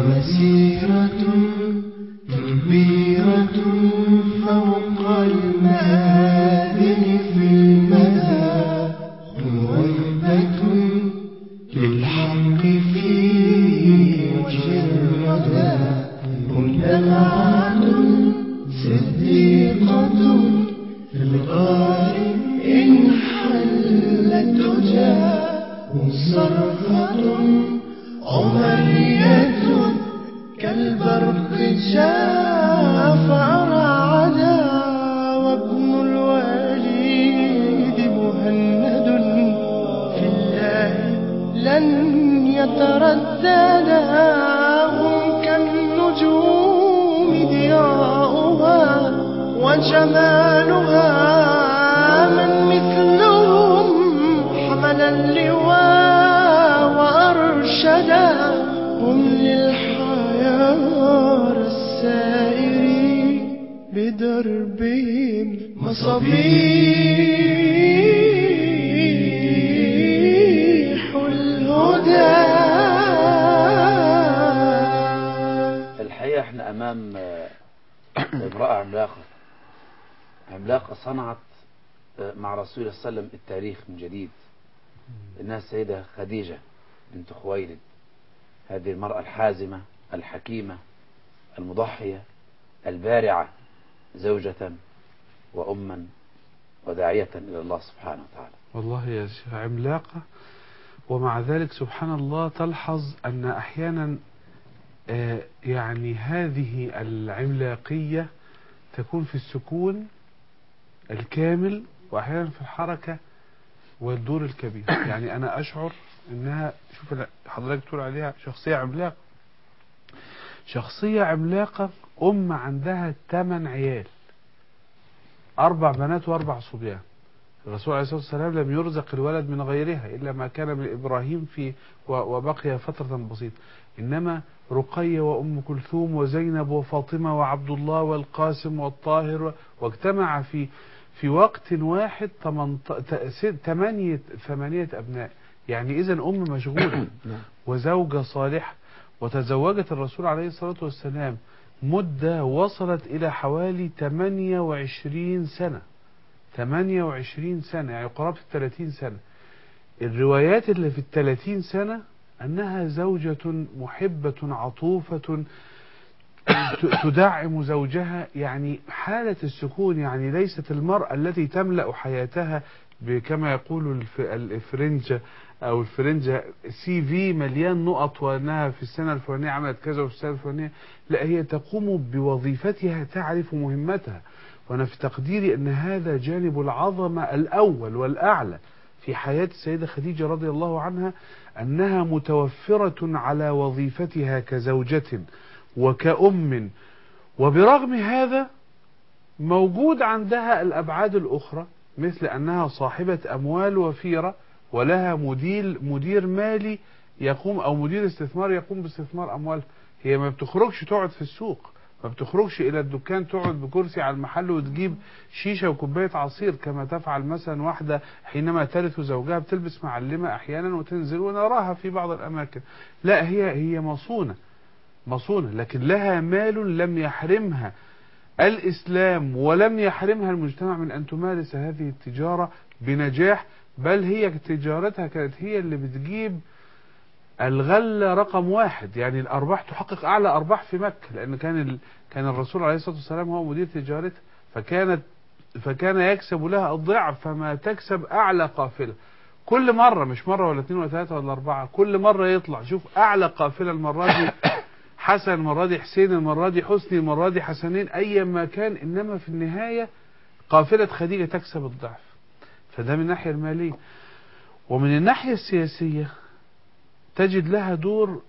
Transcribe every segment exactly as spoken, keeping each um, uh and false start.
مسيرة كبيرة فوق المآذن في المدى، موهبة للحق في وجه الردى، هم دمعة صديقة في الغار إن حلت تجاه، هم صرخة عمرية كالبرق جاء فأرعدا، وابن الوليد مهند في الله لن يترددا، هم كالنجوم ضياؤها وجمالها، من مثلهم حمل اللواء وأرشدا، هم للحيار السائرين بدربهم مصابيح الهدى. الحقيقة احنا امام امرأة عملاقة عملاقة صنعت مع رسول الله صلى الله عليه وسلم التاريخ من جديد، انها السيدة خديجة بنت خويلد، هذه المرأة الحازمة الحكيمة المضحية البارعة، زوجة وأما وداعية إلى الله سبحانه وتعالى. والله يا شيخ عملاقة، ومع ذلك سبحان الله تلحظ أن أحيانا آه يعني هذه العملاقية تكون في السكون الكامل، وأحيانا في الحركة والدور الكبير. يعني أنا أشعر أنها، شوف حضرتك تقول عليها شخصية عملاقة، شخصية عملاقة، أم عندها ثمان عيال، أربع بنات وأربع صبيان. الرسول عليه الصلاة والسلام لم يرزق الولد من غيرها إلا ما كان من إبراهيم في وبقي فترة بسيطة، إنما رقية وأم كلثوم وزينب وفاطمة وعبد الله والقاسم والطاهر، واجتمع في في وقت واحد ثمانية ثمانية أبناء. يعني إذن أم مشغولة وزوجة صالحة. وتزوجت الرسول عليه الصلاة والسلام مدة وصلت إلى حوالي ثمانية وعشرين سنة، ثمانية وعشرين سنة، يعني قرابة الثلاثين سنة. الروايات اللي في الثلاثين سنة أنها زوجة محبة عطوفة تدعم زوجها، يعني حالة السكون. يعني ليست المرأة التي تملأ حياتها كما يقول الفرنجة أو الفرنجة سي في مليان نقط، وأنها في السنة الفلانية عملت كذا وفي السنة الفلانية. لا، هي تقوم بوظيفتها، تعرف مهمتها. وأنا في تقديري أن هذا جانب العظمة الأول والأعلى في حياة السيدة خديجة رضي الله عنها، أنها متوفرة على وظيفتها كزوجة وكأم، وبرغم هذا موجود عندها الأبعاد الأخرى، مثل أنها صاحبة أموال وفيرة، ولها مدير مدير مالي يقوم أو مدير استثمار يقوم باستثمار أموال. هي ما بتخرجش تقعد في السوق، ما بتخرجش إلى الدكان تقعد بكرسي على المحل وتجيب شيشة وكوباية عصير كما تفعل مثلا واحدة حينما ترث زوجها، بتلبس معلمة أحيانا وتنزل ونراها في بعض الأماكن. لا، هي هي مصونة مصونة، لكن لها مال لم يحرمها الإسلام ولم يحرمها المجتمع من أن تمارس هذه التجارة بنجاح، بل هي تجارتها كانت هي اللي بتجيب الغلة رقم واحد. يعني الأرباح تحقق أعلى أرباح في مكة، لأن كان ال... كان الرسول عليه الصلاة والسلام هو مدير تجارتها، فكانت فكان يكسب لها الضعف فما تكسب أعلى قافلة كل مرة، مش مرة ولا اثنين ولا ثلاثة ولا أربعة، كل مرة يطلع شوف أعلى قافلة المرة دي حسن، المرة دي حسين، المرة دي حسني، المرة دي حسنين، أي ما كان، إنما في النهاية قافلة خديجة تكسب الضعف. فده من الناحية المالية. ومن الناحية السياسية تجد لها دور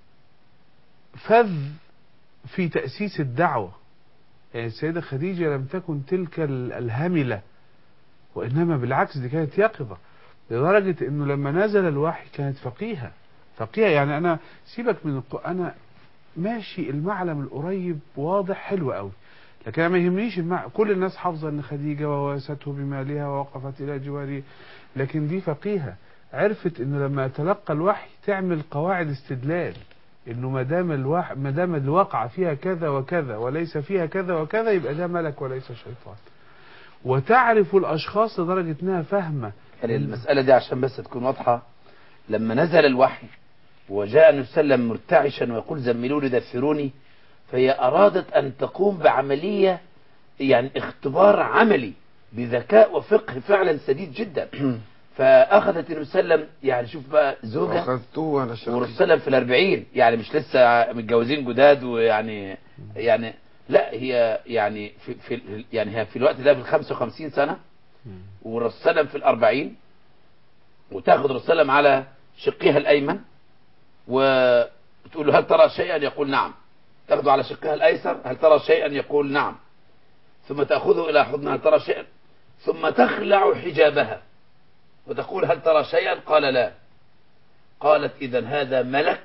فذ في تأسيس الدعوة. يعني السيدة خديجة لم تكن تلك الهملة، وإنما بالعكس دي كانت يقظة، لدرجة إنه لما نزل الوحي كانت فقيهة فقيهة. يعني أنا سيبك من أنا ماشي المعلم القريب واضح حلو قوي، لكن أنا ما يهمنيش المع... كل الناس حافظة ان خديجة وواسته بمالها ووقفت الى جواره، لكن دي فقيهة عرفت انه لما تلقى الوحي تعمل قواعد استدلال. انه ما دام الواقع ما دام الواقع فيها كذا وكذا وليس فيها كذا وكذا يبقى ده ملك وليس شيطان. وتعرف الاشخاص لدرجه انها فاهمه يعني المسألة دي عشان بس تكون واضحة، لما نزل الوحي وجاء النبي صلى الله عليه وسلم مرتعشا ويقول زملوني دثروني، فهي أرادت أن تقوم بعملية يعني اختبار عملي بذكاء وفقه فعلا سديد جدا. فأخذت النبي صلى الله عليه وسلم، يعني شوف بقى زوجة أخذتوه على شرقي والرسول صلى الله عليه وسلم في الأربعين، يعني مش لسه متجوزين جداد، ويعني يعني لا هي يعني في, في يعني هي في الوقت ده في الخمسة وخمسين سنة، والرسول صلى الله عليه وسلم في الأربعين، وتاخذ الرسول صلى الله عليه وسلم على شقها الأيمن وتقول له هل ترى شيئا؟ يقول نعم. تاخذه على شقها الأيسر، هل ترى شيئا؟ يقول نعم. ثم تأخذه إلى حضنها، هل ترى شيئا؟ ثم تخلع حجابها وتقول هل ترى شيئا؟ قال لا. قالت إذن هذا ملك،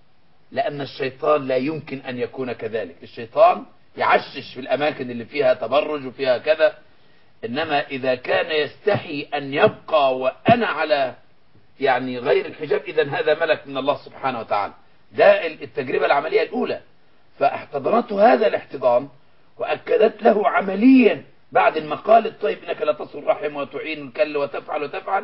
لأن الشيطان لا يمكن أن يكون كذلك. الشيطان يعشش في الأماكن اللي فيها تبرج وفيها كذا، إنما إذا كان يستحي أن يبقى وأنا على يعني غير الحجاب، إذن هذا ملك من الله سبحانه وتعالى. ده التجربة العملية الأولى. فاحتضنته هذا الاحتضان وأكدت له عمليا بعد المقال الطيب إنك لا تصل الرحم وتعين الكل وتفعل وتفعل،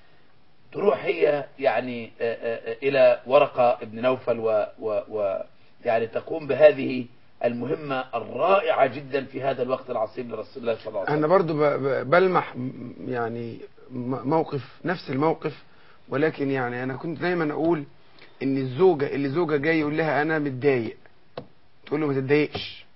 تروح هي يعني إلى ورقة ابن نوفل و, و, و يعني تقوم بهذه المهمة الرائعة جدا في هذا الوقت العصيب لرسول الله صلى الله عليه وسلم. أنا برضو بلمح يعني موقف نفس الموقف، ولكن يعني أنا كنت دايما أقول إن الزوجة اللي زوجة جاي يقول لها أنا متضايق، تقول له ما تتضايقش.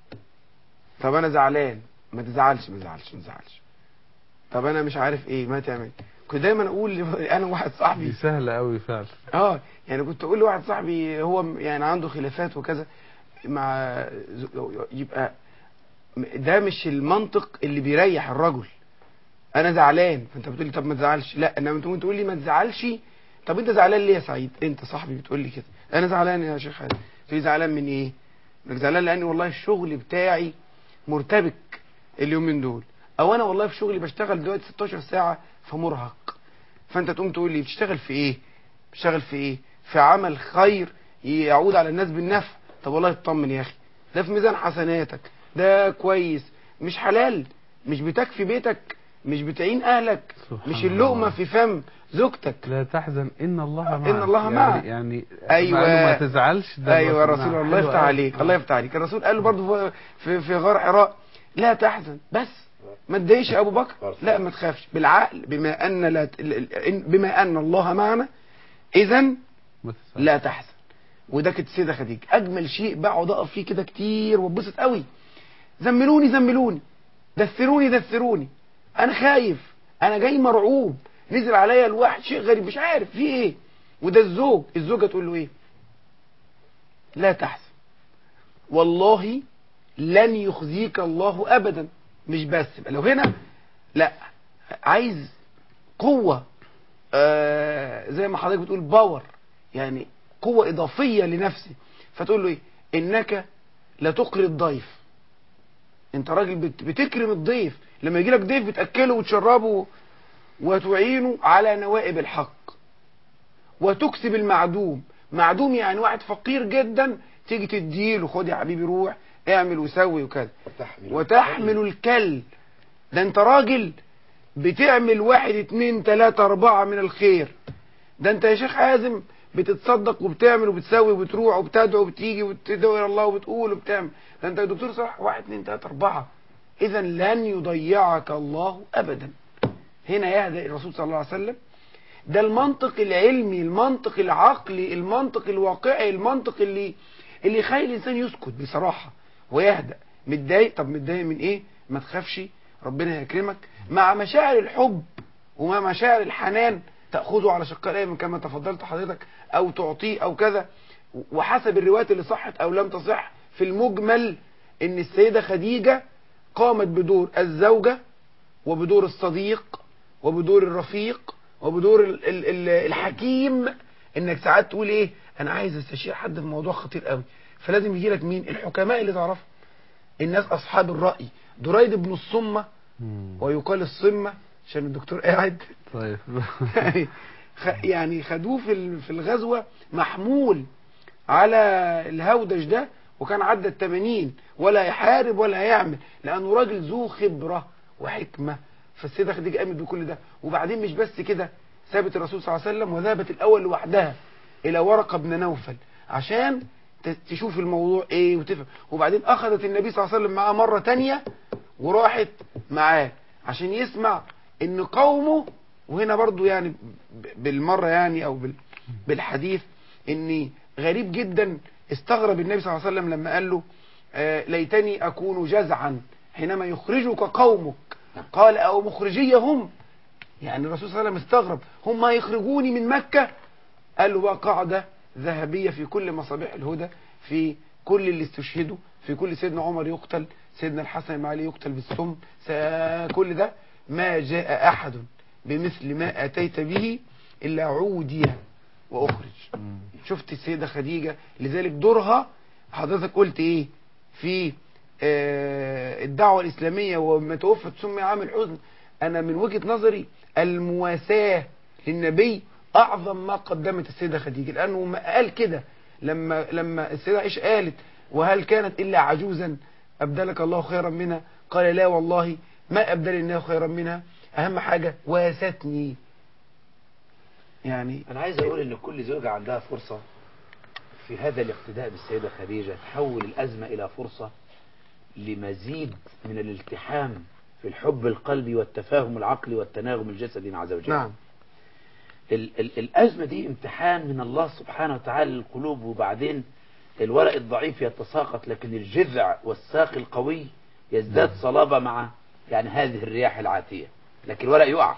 طب أنا زعلان، ما تزعلش ما تزعلش ما تزعلش. طب أنا مش عارف إيه، ما تعمل. كنت دايما أقول أنا واحد صاحبي دي سهلة قوي فعلا. اه يعني كنت أقول لواحد صاحبي هو يعني عنده خلافات وكذا مع، يبقى ده مش المنطق اللي بيريح الرجل. انا زعلان، فانت بتقول لي طب ما تزعلش. لا، انما انت تقول لي ما تزعلش. طب انت زعلان ليه يا سعيد؟ انت صاحبي بتقول لي كده انا زعلان يا شيخ حازم. تقول لي زعلان من ايه؟ انك زعلان لان والله الشغل بتاعي مرتبك اليومين دول، او انا والله في شغلي بشتغل دلوقتي ستاشر ساعه فمرهق. فانت تقوم تقول لي بتشتغل في ايه؟ بتشتغل في ايه؟ في عمل خير يعود على الناس بالنفع. طب والله اطمن يا اخي، ده في ميزان حسناتك، ده كويس. مش حلال؟ مش بتكفي بيتك؟ مش بتعين اهلك؟ مش اللقمه في فم زوجتك؟ لا تحزن ان الله معك. ان الله معك. يعني, يعني ايوه ما تزعلش. ده ايوه الرسول الله يفتح عليك آه. الله يفتح عليك. الرسول قال له برضه في في غار حراء لا تحزن، بس ما تضايقش ابو بكر. لا ما تخافش بالعقل، بما ان لا بما ان الله معنا اذا لا تحزن. وده كانت السيده خديجه اجمل شيء بقعد اقف فيه كده كتير واتبسط قوي. زملوني زملوني، دثروني دثروني، انا خايف، انا جاي مرعوب، نزل عليا الواحد شيء غريب مش عارف فيه ايه. وده الزوج، الزوجه تقول له ايه؟ لا تحزن والله لن يخزيك الله ابدا. مش بس لو هنا لا، عايز قوه آه زي ما حضرتك بتقول باور، يعني قوه اضافيه لنفسي. فتقول له ايه؟ انك لا تقري الضيف. انت راجل بتكرم الضيف، لما يجي لك ضيف بتاكله وتشربه وتعينه على نوائب الحق، وتكسب المعدوم. معدوم يعني واحد فقير جدا تيجي تديله، خد يا حبيبي روح اعمل وسوي وكذا. وتحمل, وتحمل الكل. ده انت راجل بتعمل واحد اتنين تلاتة اربعة من الخير. ده انت يا شيخ حازم بتتصدق وبتعمل وبتسوي وبتروح وبتدعو وبتيجي وبتدعو الى الله وبتقول وبتعمل. ده انت يا دكتور صح واحد اتنين تلاتة اربعة. اذا لن يضيعك الله ابدا. هنا يهدأ الرسول صلى الله عليه وسلم. ده المنطق العلمي، المنطق العقلي، المنطق الواقعي، المنطق اللي اللي يخلي الانسان يسكت بصراحه ويهدأ. متضايق؟ طب متضايق من ايه؟ ما تخافش ربنا يكرمك. مع مشاعر الحب ومع مشاعر الحنان تاخذه على شقاء الايمن كما تفضلت حضرتك، او تعطيه او كذا. وحسب الروايات اللي صحت او لم تصح، في المجمل ان السيده خديجه قامت بدور الزوجه وبدور الصديق وبدور الرفيق وبدور ال ال ال الحكيم. انك ساعات تقول ايه؟ انا عايز استشير حد في موضوع خطير قوي، فلازم يجي لك مين؟ الحكماء اللي تعرفهم، الناس اصحاب الراي. دريد بن الصمه ويقال الصمه عشان الدكتور قاعد طيب يعني خدوه في في الغزوه محمول على الهودج ده، وكان عدى التمانين ولا يحارب ولا يعمل، لأنه راجل ذو خبرة وحكمة. فالسيدة خديجة قامت بكل ده. وبعدين مش بس كده، سابت الرسول صلى الله عليه وسلم وذهبت الأول لوحدها إلى ورقة بن نوفل عشان تشوف الموضوع إيه وتفهم. وبعدين أخذت النبي صلى الله عليه وسلم معاه مرة تانية وراحت معاه عشان يسمع إن قومه. وهنا برضو يعني بالمرة يعني أو بالحديث إني غريب جدا استغرب النبي صلى الله عليه وسلم لما قال له آه ليتني أكون جزعا حينما يخرجك قومك، قال أو مخرجيهم. يعني الرسول صلى الله عليه وسلم استغرب، هم يخرجوني من مكة؟ قال له بقى قاعدة ذهبية في كل مصابيح الهدى، في كل اللي استشهدوا، في كل سيدنا عمر يقتل، سيدنا الحسن بن علي يقتل بالسم، كل ده ما جاء أحد بمثل ما أتيت به إلا عودي وأخرج. شفت السيدة خديجة، لذلك دورها حضرتك قلت إيه في آه الدعوة الإسلامية وما توفت سمي عام الحزن. أنا من وجهة نظري المواساة للنبي أعظم ما قدمت السيدة خديجة، لأنه ما قال كده لما لما السيدة عائشة قالت وهل كانت إلا عجوزا أبدلك الله خيرا منها؟ قال لا والله ما أبدلني الله خيرا منها، أهم حاجة واستني. يعني أنا عايز أقول إن كل زوجة عندها فرصة في هذا الاقتداء بالسيدة خديجة تحول الأزمة إلى فرصة لمزيد من الالتحام في الحب القلبي والتفاهم العقلي والتناغم الجسدي مع زوجها. نعم. ال ال الأزمة دي امتحان من الله سبحانه وتعالى للقلوب، وبعدين الورق الضعيف يتساقط لكن الجذع والساق القوي يزداد صلابة مع يعني هذه الرياح العاتية، لكن الورق يقع.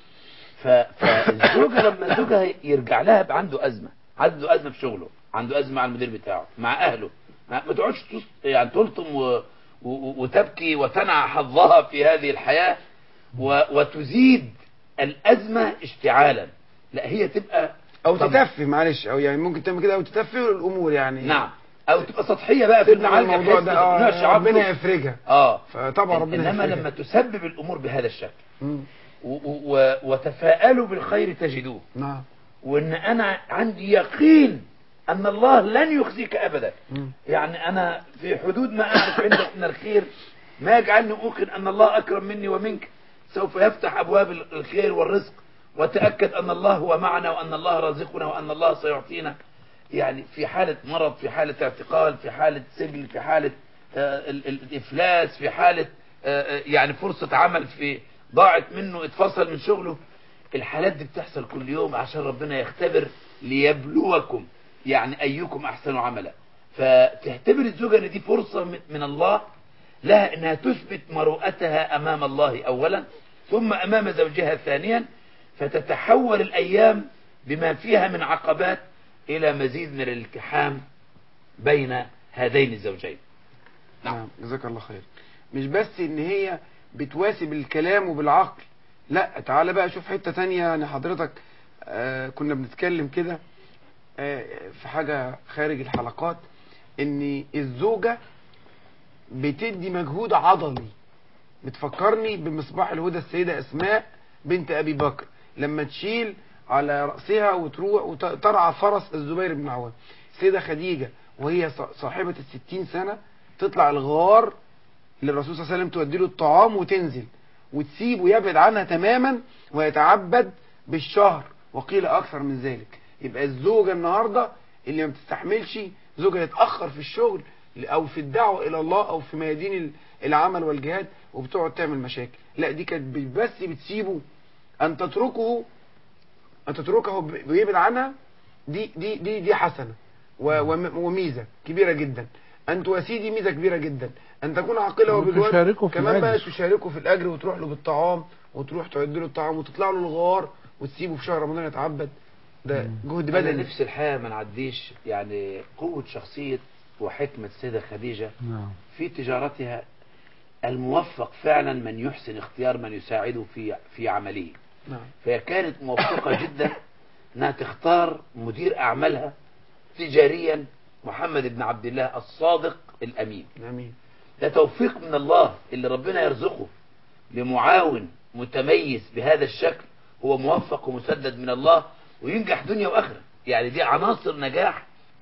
فالزوجة لما زوجها يرجع لها عنده أزمة، عنده أزمة في شغله، عنده أزمة مع المدير بتاعه، مع أهله، ما تقعدش يعني تلطم و... و... وتبكي وتنع حظها في هذه الحياة و... وتزيد الأزمة اشتعالا. لا، هي تبقى او تتفه معلش، او يعني ممكن تعمل كده او تتفه الامور يعني. نعم، او تبقى سطحيه بقى في المعالجه الموضوع ده. اه ربنا يفرجها. اه فطبعا ربنا انما يفرجها. لما تسبب الامور بهذا الشكل و... و... وتفاءلوا بالخير تجدوه. نعم. وان انا عندي يقين ان الله لن يخزيك ابدا. مم. يعني انا في حدود ما اعرف عندك من الخير ما يجعلني اوقن ان الله اكرم مني ومنك، سوف يفتح ابواب الخير والرزق، وتأكد أن الله هو معنا وأن الله رازقنا وأن الله سيعطينا. يعني في حالة مرض، في حالة اعتقال، في حالة سجن، في حالة آه الإفلاس، في حالة آه يعني فرصة عمل في ضاعت منه، اتفصل من شغله. الحالات دي بتحصل كل يوم عشان ربنا يختبر ليبلوكم يعني أيكم أحسن عملا. فتعتبر الزوجة أن دي فرصة من الله لها أنها تثبت مروءتها أمام الله أولا، ثم أمام زوجها ثانيا، فتتحول الأيام بما فيها من عقبات إلى مزيد من الالتحام بين هذين الزوجين. نعم. جزاك الله خير. مش بس إن هي بتواسي بالكلام وبالعقل، لا، تعال بقى شوف حتة تانية. يعني حضرتك آه كنا بنتكلم كده آه في حاجة خارج الحلقات، إن الزوجة بتدي مجهود عضلي. بتفكرني بمصباح الهدى السيدة أسماء بنت أبي بكر لما تشيل على رأسها وتروح وترعى فرس الزبير بن عوام. السيدة خديجة وهي صاحبة الستين سنة تطلع الغار للرسول صلى الله عليه وسلم تودي له الطعام وتنزل وتسيبه يبعد عنها تماما ويتعبد بالشهر وقيل أكثر من ذلك. يبقى الزوجة النهاردة اللي ما بتستحملش زوجها يتأخر في الشغل أو في الدعوة إلى الله أو في ميادين العمل والجهاد وبتقعد تعمل مشاكل، لا، دي كانت بس بتسيبه أن تتركه أن تتركه بيبعد عنها. دي دي دي دي حسنة وميزة كبيرة جدا. أن تواسيه دي ميزة كبيرة جدا. أن تكون عاقلة وبالواد كمان بقى تشاركه في الأجر وتروح له بالطعام وتروح تعد له الطعام وتطلع له الغار وتسيبه في شهر رمضان يتعبد. ده جهد بدني. أنا نفس الحياة ما نعديش يعني قوة شخصية وحكمة السيدة خديجة في تجارتها. الموفق فعلا من يحسن اختيار من يساعده في في عمله. نعم. فهي كانت موفقة جدا انها تختار مدير اعمالها تجاريا محمد بن عبد الله الصادق الامين. امين. ده توفيق من الله اللي ربنا يرزقه لمعاون متميز بهذا الشكل، هو موفق ومسدد من الله وينجح دنيا واخره. يعني دي عناصر نجاح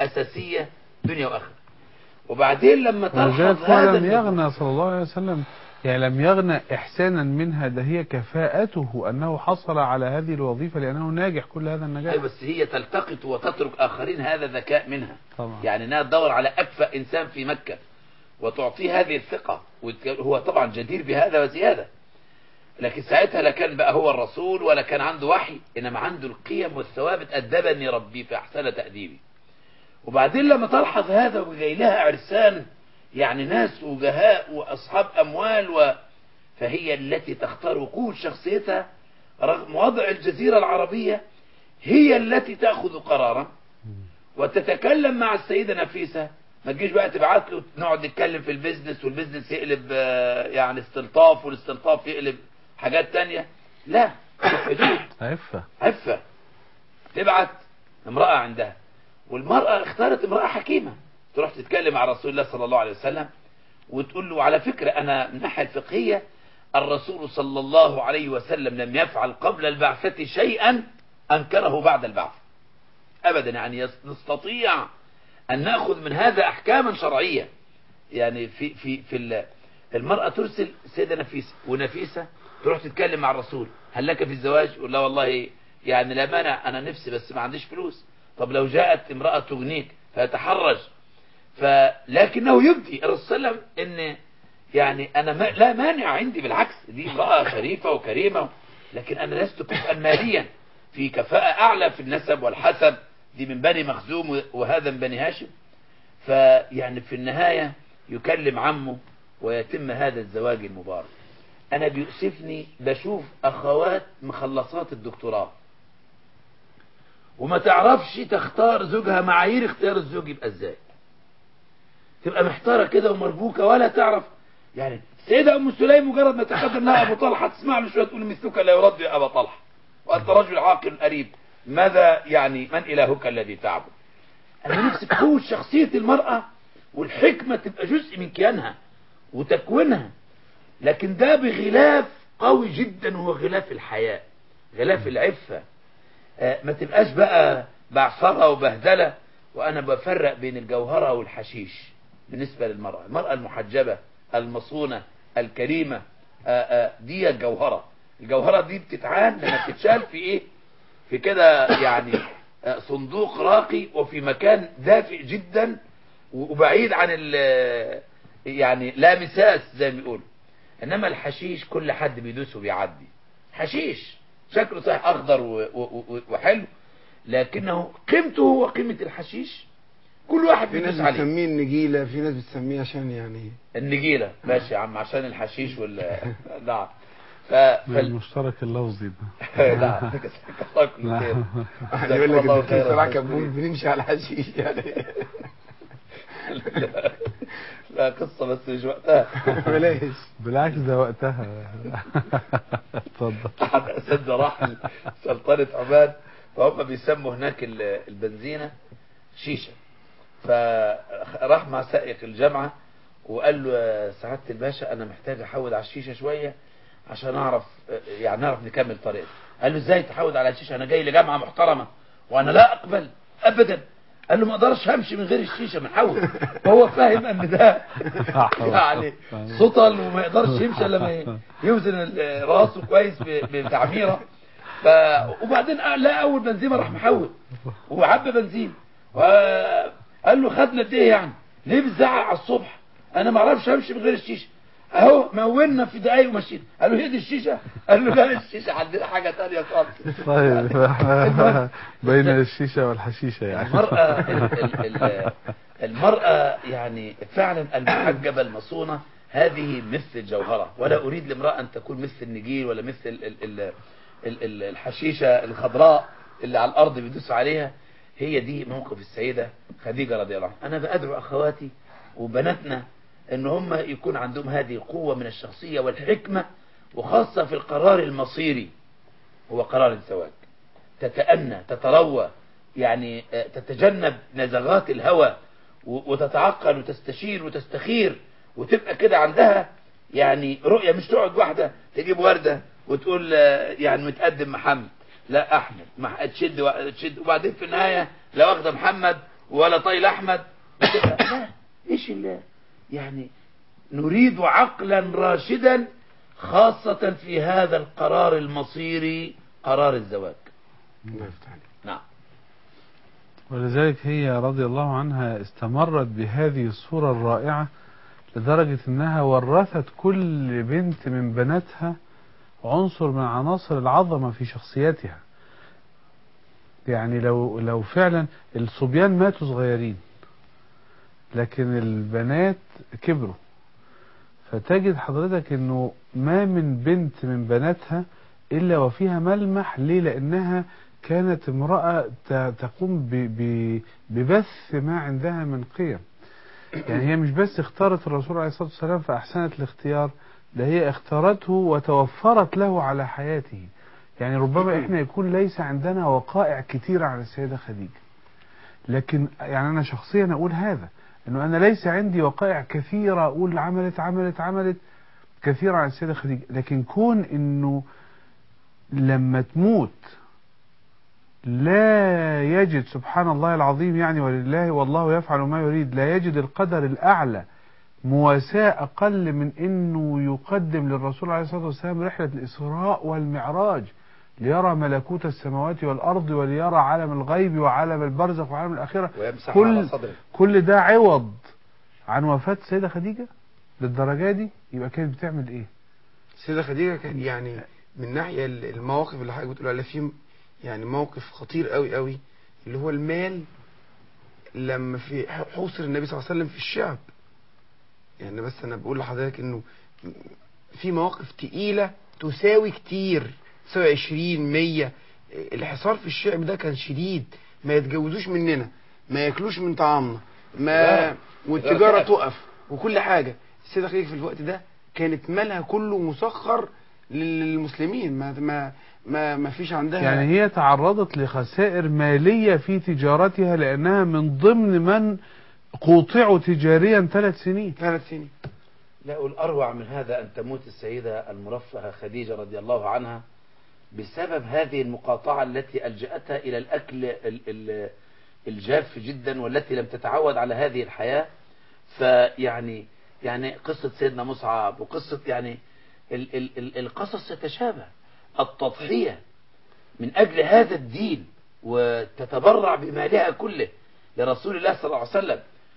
أساسية دنيا وآخرة. وبعدين لما تلحظ هو هذا لم يغنى صلى الله عليه وسلم، يعني لم يغنى إحسانا منها، ده هي كفاءته أنه حصل على هذه الوظيفة لأنه ناجح كل هذا النجاح. أيوة، بس هي تلتقط وتترك آخرين، هذا ذكاء منها طبعا. يعني انها تدور على أكفأ إنسان في مكة وتعطيه هذه الثقة، هو طبعا جدير بهذا وزيادة، لكن ساعتها لا كان بقى هو الرسول ولا كان عنده وحي، إنما عنده القيم والثوابت، أدبني ربي فأحسن تأديبي. وبعدين لما تلحظ هذا وجاي لها عرسان، يعني ناس وجهاء وأصحاب أموال و... فهي التي تختار وقود شخصيتها رغم وضع الجزيرة العربية، هي التي تأخذ قرارا وتتكلم مع السيدة نفيسة. ما تجيش بقى تبعت له نقعد نتكلم في البيزنس والبيزنس يقلب يعني استلطاف والاستلطاف يقلب حاجات تانية، لا، حدود، عفة عفة. تبعت امرأة عندها، والمرأة اختارت امرأة حكيمة تروح تتكلم مع رسول الله صلى الله عليه وسلم وتقول له على فكرة أنا من الناحية الفقهية الرسول صلى الله عليه وسلم لم يفعل قبل البعثة شيئا أنكره بعد البعث أبدا، يعني نستطيع أن نأخذ من هذا أحكاما شرعية. يعني في في في المرأة ترسل سيدة نفيسة، ونفيسة تروح تتكلم مع الرسول هل لك في الزواج؟ يقول لا والله يعني لا مانع، أنا نفسي بس ما عنديش فلوس. طب لو جاءت امرأة تغنيك فيتحرج، فلكنه يبدي الرسول صلى الله عليه وسلم ان يعني انا ما لا مانع عندي، بالعكس دي امرأة شريفة وكريمة، لكن انا لست كفءا ماليا، في كفاءة اعلى في النسب والحسب، دي من بني مخزوم وهذا من بني هاشم. فيعني في النهاية يكلم عمه ويتم هذا الزواج المبارك. انا بيؤسفني بشوف اخوات مخلصات الدكتوراه وما تعرفش تختار زوجها، معايير اختيار الزوج يبقى ازاي، تبقى محتارة كده ومربوكة ولا تعرف. يعني السيدة أم سليم مجرد ما تقدم لها أبو طلحة تسمع له شوية تقول مثلك لا يرد يا أبا طلحة وأنت رجل عاقل قريب، ماذا يعني من إلهك الذي تعبد؟ أنا نفسي تقوي شخصية المرأة والحكمة تبقى جزء من كيانها وتكوينها، لكن ده بغلاف قوي جدا وهو غلاف الحياة، غلاف العفة. آه ما تبقاش بقى بعصرة وبهدلة. وأنا بفرق بين الجوهرة والحشيش بالنسبة للمرأة. المرأة المحجبة المصونة الكريمة آآ آآ دي الجوهرة. الجوهرة دي بتتعان لما بتتشال في إيه، في كده يعني صندوق راقي وفي مكان دافئ جدا وبعيد عن ال يعني لا مساس زي ما بيقولوا. إنما الحشيش كل حد بيدوسه بيعدي، حشيش شكله صحيح أخضر وحلو، لكنه قيمته هو قيمة الحشيش، كل واحد في ناس بيدوس عليه. بتسميه النجيلة، في ناس بتسميه عشان يعني النجيلة ماشي يا عم عشان الحشيش وال نعم. ف... المشترك اللفظي ده نعم كساك الله خير. يقول لك الدكتور صلاح كبول بنمشي على الحشيش يعني. لا, لا قصة بس مش وقتها. بلاش، بالعكس ده وقتها. اتفضل. أحد أساتذة راح سلطنة عمان، فهم بيسموا هناك البنزينة شيشة، فراح مع سائق الجامعة وقال له يا سعادة الباشا أنا محتاج أحود على الشيشة شوية عشان أعرف يعني نعرف نكمل طريقنا. قال له إزاي تحود على الشيشة؟ أنا جاي لجامعة محترمة وأنا لا أقبل أبدا. قال له ما أقدرش همشي من غير الشيشة منحود. فهو فاهم أن ده يعني سطل وما يقدرش يمشي لما يوزن راسه كويس بتعميرة. ف... وبعدين لا أول بنزيمة راح محود وعبى بنزين وقال له خدنا قد ايه يعني، ليه بتزعق على الصبح؟ انا ما اعرفش امشي من غير الشيشه اهو، مولنا في دقايق ومشينا. قال له هي دي الشيشه؟ قال له لا الشيشه عندنا حاجه ثانيه خالص. طيب بين الشيشه والحشيشه يعني. المراه ال ال المراه يعني فعلا المحجبه المصونه هذه مثل الجوهره، ولا اريد لامراه ان تكون مثل النجيل ولا مثل ال ال ال الحشيشه الخضراء اللي على الارض بيدوس عليها. هي دي موقف السيدة خديجة رضي الله عنها. أنا بأدعو أخواتي وبناتنا أن هم يكون عندهم هذه القوة من الشخصية والحكمة، وخاصة في القرار المصيري هو قرار الزواج. تتأنى تتروى يعني تتجنب نزغات الهوى وتتعقل وتستشير وتستخير وتبقى كده عندها يعني رؤية، مش تقعد واحدة تجيب وردة وتقول يعني متقدم محمد لا احمد ما تشد تشد وبعدين في النهايه لو واخده محمد ولا طايل احمد لا، ايش الله يعني نريد عقلا راشدا خاصة في هذا القرار المصيري، قرار الزواج. الله يفتح عليك. نعم. ولذلك هي رضي الله عنها استمرت بهذه الصورة الرائعة لدرجة انها ورثت كل بنت من بناتها عنصر من عناصر العظمة في شخصيتها. يعني لو لو فعلا الصبيان ماتوا صغيرين لكن البنات كبروا، فتجد حضرتك انه ما من بنت من بناتها الا وفيها ملمح. ليه؟ لانها كانت امرأة تقوم ببث ما عندها من قيم. يعني هي مش بس اختارت الرسول عليه الصلاة والسلام فأحسنت الاختيار، ده هي اختارته وتوفرت له على حياته. يعني ربما احنا يكون ليس عندنا وقائع كتيرة عن السيدة خديجة، لكن يعني انا شخصيا اقول هذا، انه انا ليس عندي وقائع كثيرة اقول عملت عملت عملت كثيرة عن السيدة خديجة، لكن كون انه لما تموت لا يجد سبحان الله العظيم يعني ولله والله يفعل ما يريد، لا يجد القدر الأعلى مواساة أقل من أنه يقدم للرسول عليه الصلاة والسلام رحلة الإسراء والمعراج ليرى ملكوت السماوات والأرض وليرى عالم الغيب وعالم البرزخ وعالم الآخرة. كل, كل ده عوض عن وفاة السيدة خديجة للدرجة دي. يبقى كانت بتعمل إيه؟ السيدة خديجة كان يعني من ناحية المواقف اللي حضرتك بتقول عليها فيهم يعني موقف خطير قوي قوي، اللي هو المال لما في حوصر النبي صلى الله عليه وسلم في الشعب. يعني بس انا بقول لحضرتك انه في مواقف تقيلة تساوي كتير، تساوي عشرين مية. الحصار في الشعب ده كان شديد، ما يتجوزوش مننا، ما ياكلوش من طعامنا، ما والتجارة تقف وكل حاجة. السيدة خديجة في الوقت ده كانت مالها كله مسخر للمسلمين، ما ما ما, ما فيش عندها. يعني هي تعرضت لخسائر مالية في تجارتها لأنها من ضمن من قوطعوا تجاريا ثلاث سنين ثلاث سنين. لا، والأروع من هذا أن تموت السيدة المرفهة خديجة رضي الله عنها بسبب هذه المقاطعة التي ألجأتها إلى الأكل الجاف جدا والتي لم تتعود على هذه الحياة. فيعني يعني قصة سيدنا مصعب وقصة يعني ال ال ال القصص تتشابه. التضحية من أجل هذا الدين وتتبرع بمالها كله لرسول الله صلى الله عليه وسلم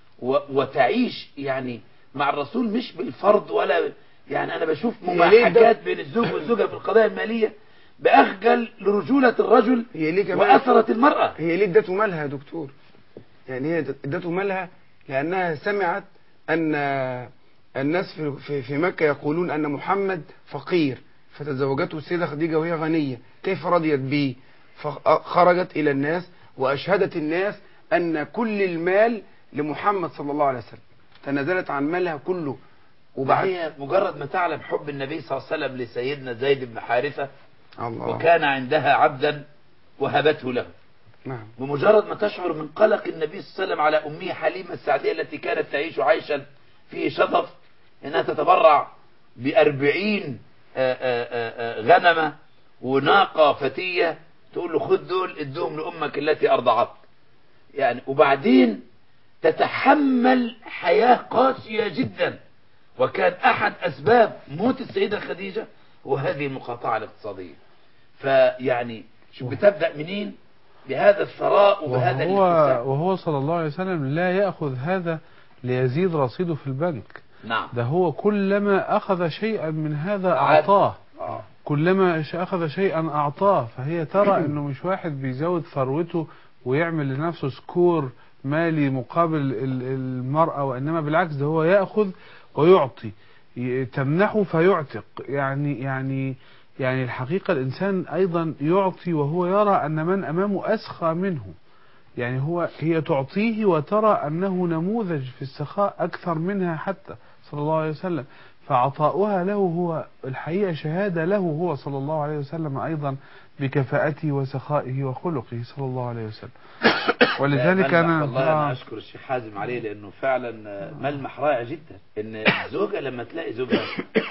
وتعيش يعني مع الرسول مش بالفرض ولا يعني أنا بشوف مماحكات بين الزوج والزوجة في القضايا المالية بأخجل لرجولة الرجل وأثرة المرأة. هي ليه ادته مالها يا دكتور؟ يعني هي ادته مالها لأنها سمعت أن الناس في في مكة يقولون أن محمد فقير، فتزوجته السيدة خديجة وهي غنية، كيف رضيت به؟ فخرجت إلى الناس وأشهدت الناس أن كل المال لمحمد صلى الله عليه وسلم، تنازلت عن مالها كله. وبعد هي مجرد ما تعلم حب النبي صلى الله عليه وسلم لسيدنا زيد بن حارثة الله. وكان عندها عبدا وهبته له. نعم. بمجرد ما تشعر من قلق النبي صلى الله عليه وسلم على أمه حليمة السعدية التي كانت تعيش عيشا فيه شطف انها تتبرع بأربعين غنمة وناقة فتية، تقول له خد دول ادهم لأمك التي أرضعت يعني. وبعدين تتحمل حياة قاسية جدا، وكان أحد أسباب موت السيدة خديجة وهذه المقاطعة الاقتصادية. فيعني شو بتبدأ منين؟ بهذا الثراء وبهذا وهو, الاكتساب. وهو صلى الله عليه وسلم لا يأخذ هذا ليزيد رصيده في البنك. نعم. ده هو كلما أخذ شيئا من هذا أعطاه، آه. كلما أخذ شيئا أعطاه. فهي ترى أنه مش واحد بيزود ثروته ويعمل لنفسه سكور مالي مقابل المرأة، وإنما بالعكس ده هو يأخذ ويعطي، تمنحه فيعتق. يعني يعني يعني الحقيقة الإنسان أيضا يعطي وهو يرى أن من أمامه أسخى منه. يعني هو هي تعطيه وترى أنه نموذج في السخاء أكثر منها حتى صلى الله عليه وسلم، فعطاؤها له هو الحقيقة شهادة له هو صلى الله عليه وسلم أيضا بكفاءته وسخائه وخلقه صلى الله عليه وسلم. ولذلك أنا والله أنا أشكر الشيخ حازم عليه، لأنه فعلا ملمح رائع جدا إن الزوجة لما تلاقي زوجها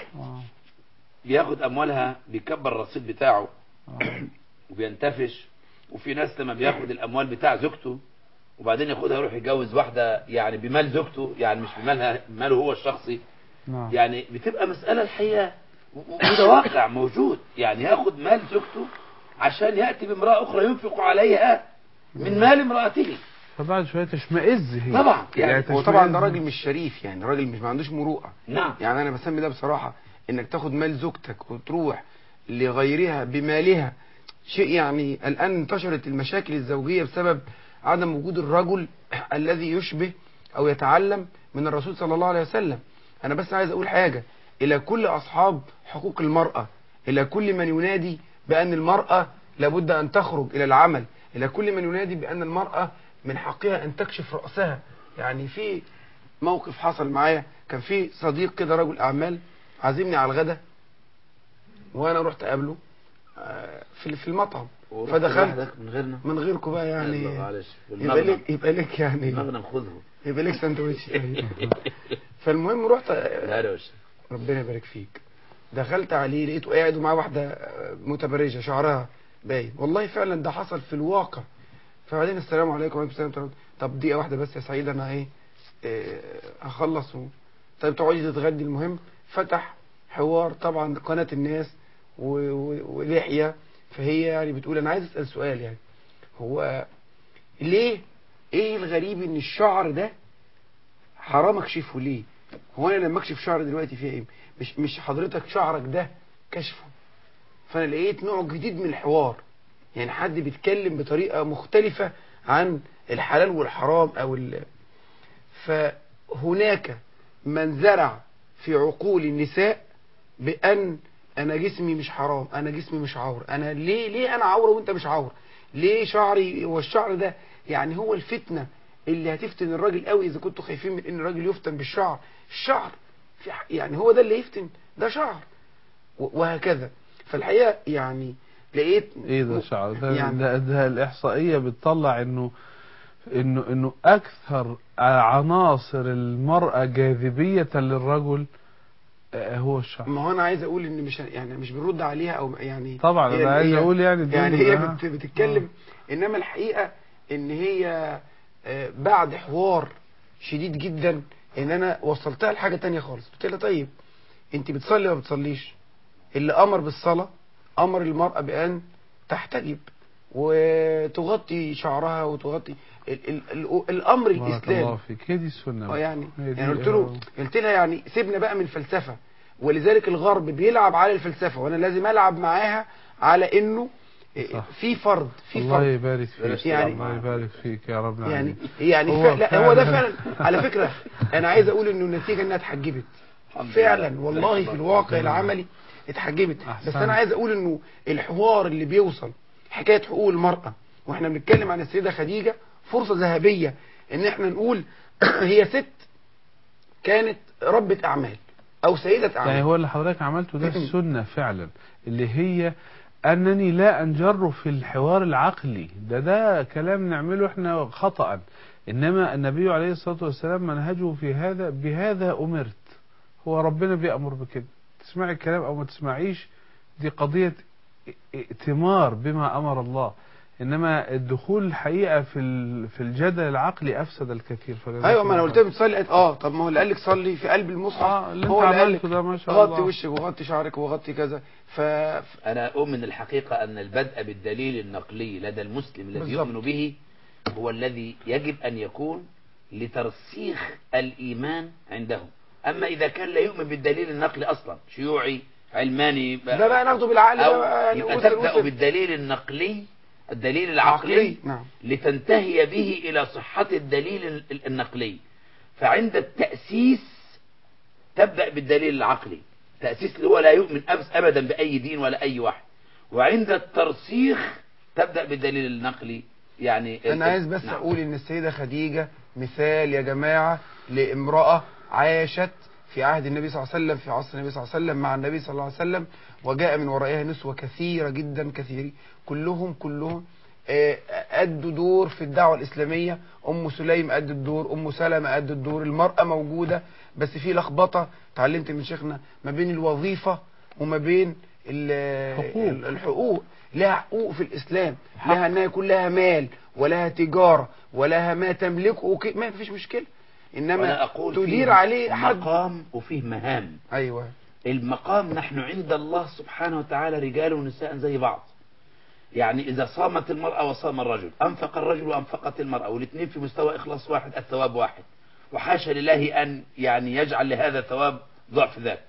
بياخد أموالها بيكبر الرصيد بتاعه وبينتفش، وفي ناس لما بياخد الأموال بتاع زوجته وبعدين ياخدها يروح يتجوز واحدة يعني بمال زوجته، يعني مش بمالها، ماله هو الشخصي. نعم. يعني بتبقى مسألة الحقيقة، وده واقع موجود، يعني ياخد مال زوجته عشان يأتي بامرأة أخرى ينفق عليها من مال امرأته. فبعد شوية تشمئز هي. طبعا يعني هو طبعا ده تشمئز. راجل مش شريف، يعني راجل مش ما عندوش مروءه. نعم. يعني انا بسمي ده بصراحه انك تاخد مال زوجتك وتروح لغيرها بمالها، شيء يعني الان انتشرت المشاكل الزوجيه بسبب عدم وجود الرجل الذي يشبه او يتعلم من الرسول صلى الله عليه وسلم. انا بس عايز اقول حاجه الى كل اصحاب حقوق المراه، الى كل من ينادي بان المراه لابد ان تخرج الى العمل، الى كل من ينادي بان المراه من حقها ان تكشف رأسها. يعني في موقف حصل معايا، كان في صديق كده رجل اعمال عازمني على الغدا، وانا رحت اقابله آه، في في المطعم، فدخلت من غيرنا من غيركم بقى يعني، يلا معلش في يبقى المغنم. لك يبقى لك يعني المغنم خذه. يبقى لك سندوتش. فالمهم رحت لا يا باشا. ربنا يبارك فيك، دخلت عليه لقيته قاعد ومعاه واحده متبرجه شعرها باين، والله فعلا ده حصل في الواقع. فبعدين السلام عليكم وعليكم السلام ورحمة الله. طب دقيقه واحده بس يا سعيد انا ايه, إيه هخلص و... طيب تقعدي تتغدي. المهم فتح حوار طبعا قناه الناس و... و... ولحيه، فهي يعني بتقول انا عايز اسال سؤال، يعني هو ليه ايه الغريب ان الشعر ده حرام اكشفه ليه؟ هو انا لما اكشف شعر دلوقتي فيها ايه؟ مش مش حضرتك شعرك ده كشفه. فانا لقيت نوع جديد من الحوار، يعني حد بيتكلم بطريقه مختلفه عن الحلال والحرام او ال... فهناك من زرع في عقول النساء بان انا جسمي مش حرام، انا جسمي مش عور، انا ليه ليه انا عوره وانت مش عور؟ ليه شعري والشعر ده يعني هو الفتنه اللي هتفتن الراجل قوي؟ اذا كنتوا خايفين من ان الراجل يفتن بالشعر، الشعر في يعني هو ده اللي يفتن، ده شعر وهكذا. فالحقيقه يعني لقيت ايه ده شعر ده يعني ده, ده الاحصائيه بتطلع انه انه انه اكثر عناصر المراه جاذبيه للرجل هو الشعر. ما هو انا عايز اقول ان مش يعني مش بنرد عليها او يعني طبعا انا عايز هي اقول يعني يعني هي آه. بت بتتكلم آه. انما الحقيقه ان هي آه بعد حوار شديد جدا ان انا وصلتها لحاجه تانية خالص. قلت لها طيب انت بتصلي ولا بتصليش؟ اللي امر بالصلاه امر المراه بان تحتجب وتغطي شعرها وتغطي ال ال ال الامر الاسلامي. بارك الله فيك، هي دي السنه اه يعني يعني يعني قلت له قلت لها يعني سيبنا بقى من الفلسفه، ولذلك الغرب بيلعب على الفلسفه وانا لازم العب معاها على انه صح. في فرض في الله فرض يبارك فيك، يعني الله يبارك فيك يا رب يعني العالمين. يعني هو فعلا لا هو ده فعلا. فعلا على فكره انا عايز اقول انه النتيجه انها اتحجبت فعلا والله في الواقع العملي اتحجبت. بس انا عايز اقول انه الحوار اللي بيوصل حكايه حقوق المراه واحنا بنتكلم عن السيده خديجه فرصه ذهبيه ان احنا نقول هي ست كانت ربة اعمال او سيدة اعمال. يعني هو اللي حضرتك عملته ده السنة فعلا، اللي هي انني لا انجر في الحوار العقلي، ده ده كلام نعمله احنا خطأ، انما النبي عليه الصلاة والسلام منهجه في هذا بهذا امرت، هو ربنا بيأمر بكده، تسمعي الكلام او ما تسمعيش دي قضية ائتمار بما امر الله، انما الدخول الحقيقه في في الجدل العقلي افسد الكثير. ايوه ما انا قلت له بتصلي اه طب ما هو اللي قال لك صلي في قلب المصحف آه اللي هو انت اللي قال لك عملته ده ما شاء الله غطي وشك وغطي شعرك وغطي كذا. ف انا اؤمن الحقيقه ان البدء بالدليل النقلي لدى المسلم الذي يؤمن به هو الذي يجب ان يكون لترسيخ الايمان عنده. اما اذا كان لا يؤمن بالدليل النقلي اصلا، شيوعي علماني بقى ده بقى ناخده بالعقل أو بقى يعني يبقى وصل تبدأ وصل بالدليل النقلي الدليل العقلي عقلي. نعم. لتنتهي به إلى صحة الدليل النقلي. فعند التأسيس تبدأ بالدليل العقلي، تأسيس اللي هو لا يؤمن أبدا بأي دين ولا أي واحد، وعند الترسيخ تبدأ بالدليل النقلي. يعني أنا عايز بس نعم. أقول إن السيدة خديجة مثال يا جماعة لامرأة عاشت في عهد النبي صلى الله عليه وسلم، في عصر النبي صلى الله عليه وسلم مع النبي صلى الله عليه وسلم، وجاء من ورائها نسوة كثيرة جدا كثيرين كلهم كلهم أدوا دور في الدعوة الإسلامية. أم سليم أدت الدور، أم سلمة أدت الدور، المرأة موجودة بس في لخبطة اتعلمت من شيخنا ما بين الوظيفة وما بين حقوق. الحقوق لها حقوق في الإسلام، لها أنها يكون لها مال ولها تجارة ولها ما تملكه وكي... ما فيش مشكلة، إنما تدير عليه حد مقام وفيه مهام. أيوة. المقام نحن عند الله سبحانه وتعالى رجال ونساء زي بعض. يعني إذا صامت المرأة وصام الرجل، أنفق الرجل وأنفقت المرأة، والاثنين في مستوى إخلاص واحد، الثواب واحد، وحاشا لله أن يعني يجعل لهذا ثواب ضعف ذاك.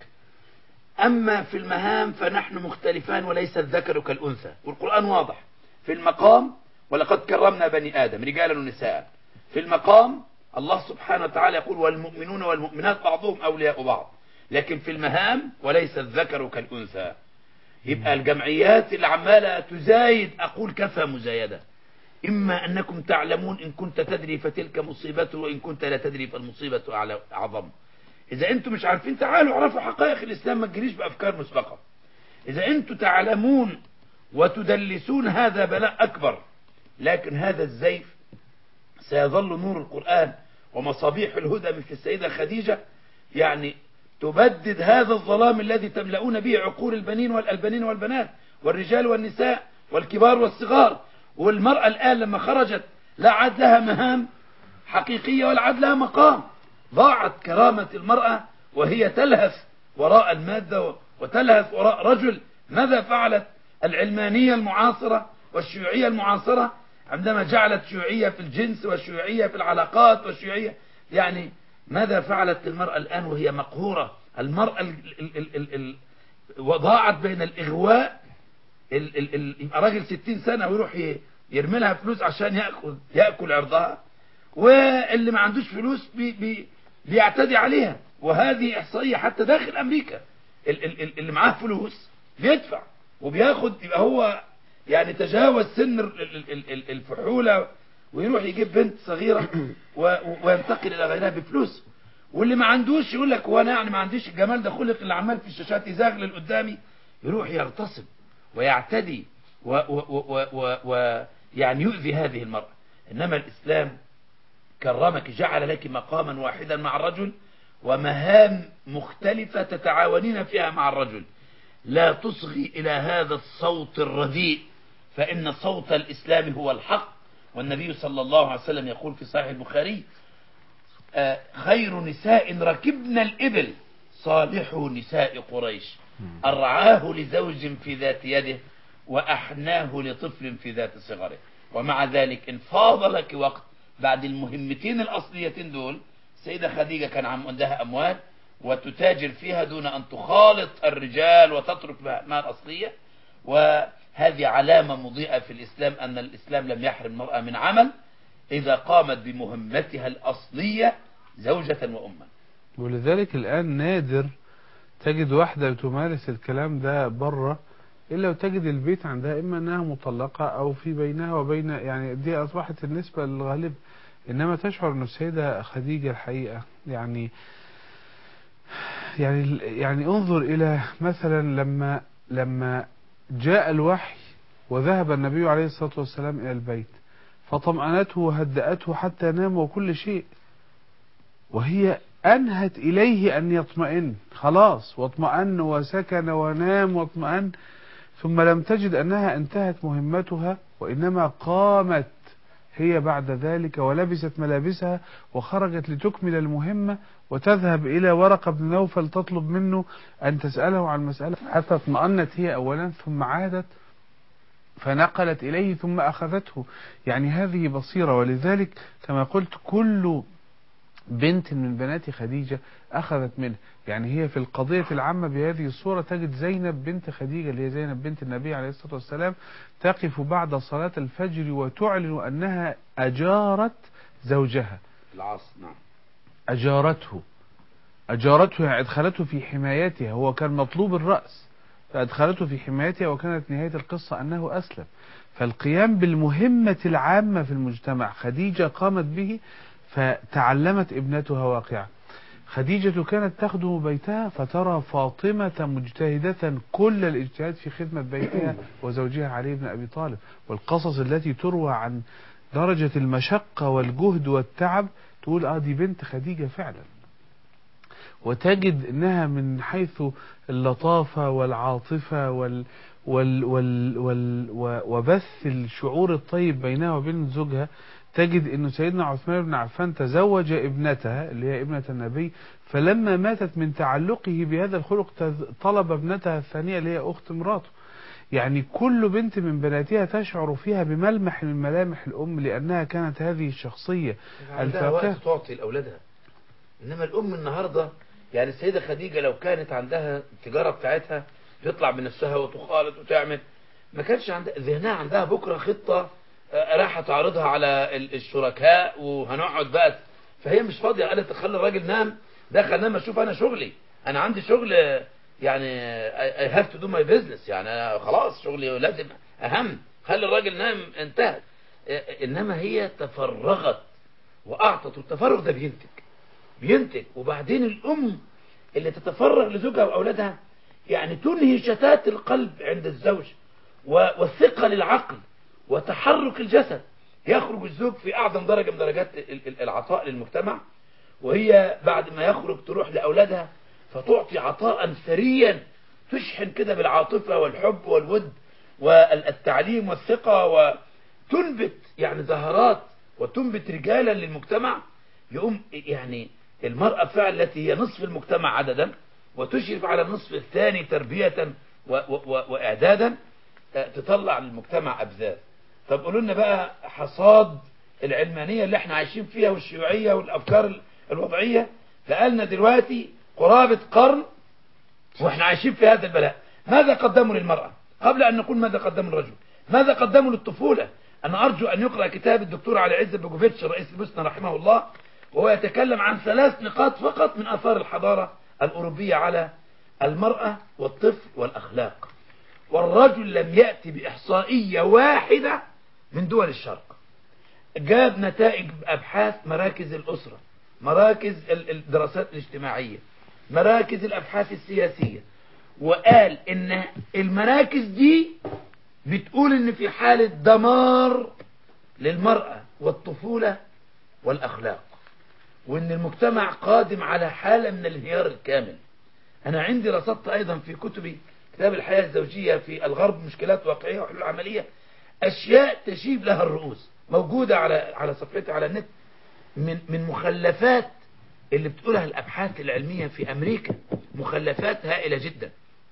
أما في المهام فنحن مختلفان وليس الذكر كالأنثى، والقرآن واضح في المقام: ولقد كرمنا بني آدم رجالا ونساء. في المقام الله سبحانه وتعالى يقول: والمؤمنون والمؤمنات بعضهم أولياء بعض. لكن في المهام وليس الذكر كالأنثى. يبقى الجمعيات اللي عمالة تزايد، أقول كفى مزايدة. إما أنكم تعلمون إن كنت تدري فتلك مصيبته، وإن كنت لا تدري فالمصيبة أعظم. إذا أنتم مش عارفين تعالوا اعرفوا حقائق الإسلام، ما تجريش بأفكار مسبقة. إذا أنتم تعلمون وتدلسون هذا بلاء أكبر. لكن هذا الزيف سيظل نور القرآن ومصابيح الهدى مثل السيدة خديجة يعني تبدد هذا الظلام الذي تملؤون به عقول البنين والألبنين والبنات والرجال والنساء والكبار والصغار. والمرأة الآن لما خرجت لا عاد لها مهام حقيقية ولا عاد لها مقام. ضاعت كرامة المرأة وهي تلهث وراء المادة وتلهث وراء رجل. ماذا فعلت العلمانية المعاصرة والشيوعية المعاصرة عندما جعلت شيوعية في الجنس والشيوعية في العلاقات والشيوعية؟ يعني ماذا فعلت للمرأة الآن وهي مقهورة؟ المرأة ال ال ال ال ال وضاعت بين الإغواء. ال ال ال يبقى راجل ستين سنة ويروح يرمي لها فلوس عشان يأكل, يأكل عرضها، واللي ما عندوش فلوس بي بي بيعتدي عليها. وهذه إحصائية حتى داخل أمريكا. ال ال اللي معاه فلوس بيدفع وبياخد، يبقى هو يعني تجاوز سن الفحولة ويروح يجيب بنت صغيرة وينتقل إلى غيرها بفلوس. واللي ما عندوش يقول لك هو أنا يعني ما عنديش الجمال ده، خلق اللي عمال في الشاشات يزاغلل قدامي، يروح يغتصب ويعتدي ويعني يؤذي هذه المرأة. إنما الإسلام كرمك، جعل لك مقاما واحدا مع الرجل ومهام مختلفة تتعاونين فيها مع الرجل. لا تصغي إلى هذا الصوت الرديء، فإن صوت الإسلام هو الحق. والنبي صلى الله عليه وسلم يقول في صحيح البخاري: آه خير نساء ركبن الإبل صالح نساء قريش، أرعاه لزوج في ذات يده وأحناه لطفل في ذات صغره. ومع ذلك إن فاض لك وقت بعد المهمتين الأصليتين دول، سيدة خديجة كان عندها أموال وتتاجر فيها دون أن تخالط الرجال وتترك مهامها الأصلية. وهذه علامة مضيئة في الإسلام، أن الإسلام لم يحرم المرأة من عمل إذا قامت بمهمتها الأصلية زوجة وأما. ولذلك الآن نادر تجد واحدة تمارس الكلام ده بره، إلا وتجد البيت عندها إما أنها مطلقة أو في بينها وبين، يعني دي أصبحت النسبة الغالبة. إنما تشعر أن السيدة خديجة الحقيقة يعني يعني يعني انظر إلى مثلا لما لما جاء الوحي وذهب النبي عليه الصلاة والسلام إلى البيت، فطمأنته وهدأته حتى نام وكل شيء، وهي أنهت إليه أن يطمئن، خلاص واطمأن وسكن ونام واطمأن، ثم لم تجد أنها انتهت مهمتها، وإنما قامت هي بعد ذلك ولبست ملابسها وخرجت لتكمل المهمة، وتذهب إلى ورقة بن نوفل تطلب منه أن تسأله عن مسألة، حتى اطمأنت هي أولا ثم عادت فنقلت إليه ثم أخذته. يعني هذه بصيرة. ولذلك كما قلت كل بنت من بنات خديجة أخذت منه. يعني هي في القضية العامة بهذه الصورة تجد زينب بنت خديجة اللي هي زينب بنت النبي عليه الصلاة والسلام تقف بعد صلاة الفجر وتعلن أنها أجارت زوجها العاص. نعم، أجارته أجارته يعني أدخلته في حمايتها. هو كان مطلوب الرأس فأدخلته في حمايتها، وكانت نهاية القصة أنه أسلم. فالقيام بالمهمة العامة في المجتمع خديجة قامت به، فتعلمت ابنتها واقعا. خديجة كانت تخدم بيتها فترى فاطمة مجتهدة كل الاجتهاد في خدمة بيتها وزوجها علي بن أبي طالب. والقصص التي تروى عن درجة المشقة والجهد والتعب تقول آه دي بنت خديجة فعلا. وتجد انها من حيث اللطافة والعاطفة وال وال وال وال وبث الشعور الطيب بينها وبين زوجها، تجد انه سيدنا عثمان بن عفان تزوج ابنتها اللي هي ابنة النبي، فلما ماتت من تعلقه بهذا الخلق طلب ابنتها الثانية اللي هي اخت مراته. يعني كل بنت من بناتها تشعر فيها بملمح من ملامح الام، لانها كانت هذه الشخصية عندها وقت تعطي لاولادها. انما الام النهارده يعني السيدة خديجة لو كانت عندها التجارة بتاعتها تطلع بنفسها وتخالط وتعمل، ما كانش عندها ذهنها عندها بكرة خطة راح تعرضها على الشركاء وهنقعد بقى، فهي مش فاضية. قالت تخلي الراجل نام، دخل نام اشوف انا شغلي، انا عندي شغل يعني I have to do my business، يعني أنا خلاص شغلي لازم اهم، خلي الراجل نام انتهت. انما هي تفرغت واعطت، والتفرغ ده بينتج بينتج وبعدين الام اللي تتفرغ لزوجها واولادها يعني تنهي شتات القلب عند الزوج والثقة للعقل وتحرك الجسد. يخرج الزوج في أعظم درجة من درجات العطاء للمجتمع، وهي بعد ما يخرج تروح لأولادها فتعطي عطاء ثريا، تشحن كده بالعاطفة والحب والود والتعليم والثقة، وتنبت يعني زهرات وتنبت رجالا للمجتمع. يقوم يعني المرأة فعلا التي هي نصف المجتمع عددا وتشرف على النصف الثاني تربية و و وإعدادا، تطلع للمجتمع أبذاذ. طب قولوا لنا بقى حصاد العلمانية اللي احنا عايشين فيها والشيوعية والأفكار الوضعية، بقالنا دلوقتي قرابة قرن واحنا عايشين في هذا البلاء. ماذا قدموا للمرأة؟ قبل أن نقول ماذا قدموا للرجل، ماذا قدموا للطفولة؟ أنا أرجو أن يقرأ كتاب الدكتور علي عز بوجوفيتش رئيس البوسنة رحمه الله، وهو يتكلم عن ثلاث نقاط فقط من آثار الحضارة الأوروبية على المرأة والطفل والأخلاق. والرجل لم يأتي بإحصائية واحدة من دول الشرق. جاب نتائج أبحاث مراكز الأسرة، مراكز الدراسات الاجتماعية، مراكز الأبحاث السياسية، وقال إن المراكز دي بتقول إن في حالة دمار للمرأة والطفولة والأخلاق، وإن المجتمع قادم على حالة من الانهيار الكامل. أنا عندي رصدت أيضا في كتبي كتاب الحياة الزوجية في الغرب مشكلات واقعية وحلول عملية، أشياء تشيب لها الرؤوس موجودة على على صفحتي على النت، من من مخلفات اللي بتقولها الأبحاث العلمية في أمريكا، مخلفات هائلة جدا.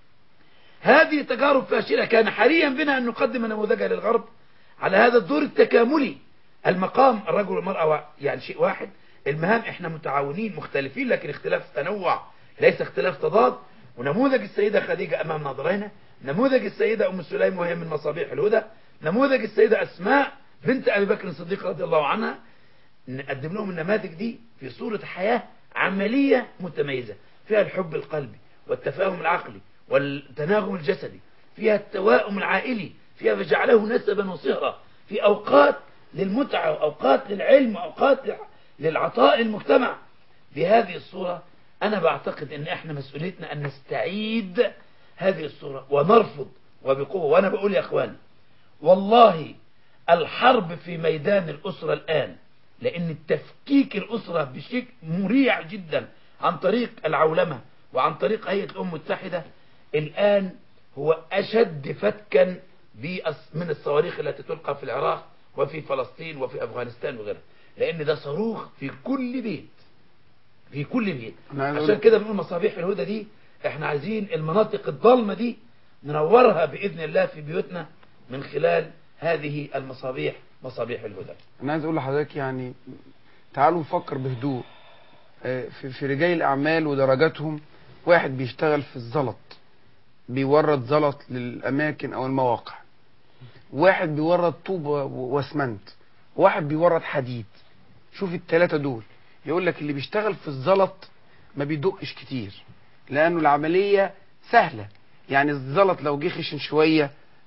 هذه تجارب فاشلة، كان حريا بنا أن نقدم نموذجها للغرب على هذا الدور التكاملي. المقام الرجل والمرأة يعني شيء واحد، المهام احنا متعاونين مختلفين لكن اختلاف تنوع ليس اختلاف تضاد. ونموذج السيدة خديجة أمام ناظرينا، نموذج السيدة أم سليم وهي من مصابيح الهدى، نموذج السيدة أسماء بنت أبي بكر الصديق رضي الله عنها. نقدم لهم النماذج دي في صورة حياة عملية متميزة، فيها الحب القلبي والتفاهم العقلي والتناغم الجسدي، فيها التواؤم العائلي، فيها فجعله نسبا وصهرا، في أوقات للمتعة وأوقات للعلم وأوقات للعطاء للمجتمع. بهذه الصورة أنا بعتقد أن إحنا مسؤوليتنا أن نستعيد هذه الصورة ونرفض وبقوة. وأنا بقول يا أخواني والله الحرب في ميدان الأسرة الآن، لأن التفكيك الأسرة بشكل مريع جدا عن طريق العولمة وعن طريق هيئة الأمم المتحدة الآن هو أشد فتكا من الصواريخ التي تلقى في العراق وفي فلسطين وفي أفغانستان وغيرها، لأن ده صاروخ في كل بيت في كل بيت. عشان كده بنقول مصابيح الهدى دي احنا عايزين المناطق الظلمة دي ننورها بإذن الله في بيوتنا من خلال هذه المصابيح، مصابيح الهدى. أنا عايز أقول لحضرتك يعني تعالوا نفكر بهدوء في, في رجال الأعمال ودرجاتهم. واحد بيشتغل في الزلط بيورد زلط للأماكن أو المواقع، واحد بيورد طوب واسمنت، واحد بيورد حديد. شوف الثلاثة دول، يقول لك اللي بيشتغل في الزلط ما بيدقش كتير لأنه العملية سهلة. يعني الزلط لو جه خشن شوية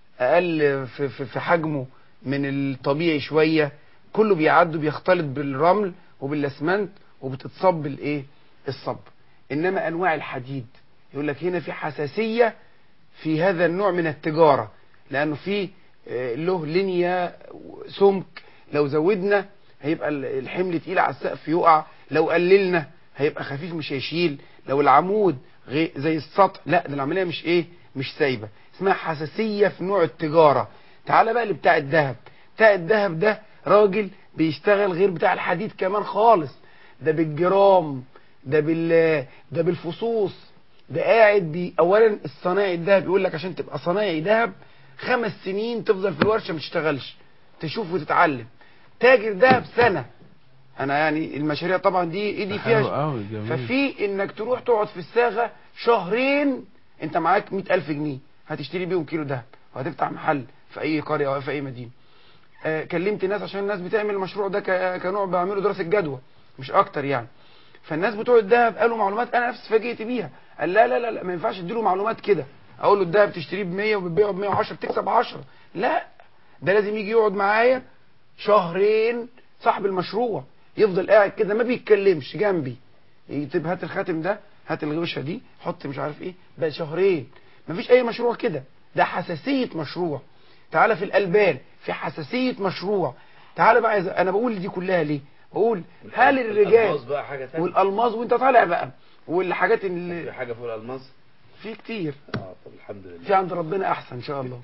أقل في, في, في حجمه من الطبيعي شوية، كله بيعدوا بيختلط بالرمل وبالاسمنت وبتتصب الايه الصب. انما انواع الحديد يقول لك هنا في حساسية في هذا النوع من التجارة، لانه في له لينيا سمك، لو زودنا هيبقى الحمل تقيل على السقف يقع، لو قللنا هيبقى خفيف مش هيشيل. لو العمود غي زي السطح، لا ده العمليه مش ايه مش سايبه، اسمها حساسيه في نوع التجاره. تعالى بقى لبتاع الذهب. بتاع الذهب ده راجل بيشتغل غير بتاع الحديد كمان خالص، ده بالجرام، ده بال ده بالفصوص، ده قاعد بي اولا الصنايعي الذهب يقول لك عشان تبقى صنايعي ذهب خمس سنين تفضل في الورشه ما تشتغلش، تشوف وتتعلم. تاجر ذهب سنه. انا يعني المشاريع طبعا دي ايدي فيها، ففي انك تروح تقعد في الصاغه شهرين، انت معاك مئة ألف جنيه هتشتري بيهم كيلو ذهب وهتفتح محل في اي قريه او في اي مدينه. آه كلمت ناس عشان الناس بتعمل المشروع ده كنوع بعمله دراسه جدوى مش اكتر يعني. فالناس بتوع الذهب قالوا معلومات انا نفسي اتفاجئت بيها. قال لا لا لا, لا ما ينفعش اديله معلومات كده، اقول له الذهب تشتريه ب مية وبتبيعه ب مية وعشرة بتكسب عشرة، لا ده لازم يجي يقعد معايا شهرين. صاحب المشروع يفضل قاعد كده ما بيتكلمش جنبي، يكتب هات الخاتم ده، هات الغوشه دي، حط مش عارف ايه، بقى شهرين. مفيش اي مشروع كده، ده حساسيه مشروع. تعالى في الالبان في حساسيه مشروع. تعالى بقى انا بقول دي كلها ليه؟ بقول هل الرجال والالماظ وانت طالع بقى والحاجات اللي في حاجه فوق الالماظ في كتير اه طب الحمد لله في عند ربنا احسن ان شاء الله.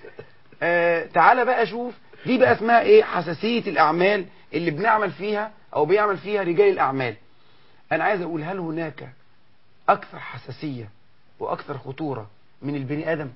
آه تعالى بقى شوف دي بقى اسمها ايه؟ حساسيه الاعمال اللي بنعمل فيها او بيعمل فيها رجال الاعمال. انا عايز اقول هل هناك اكثر حساسيه واكثر خطوره من البني ادم؟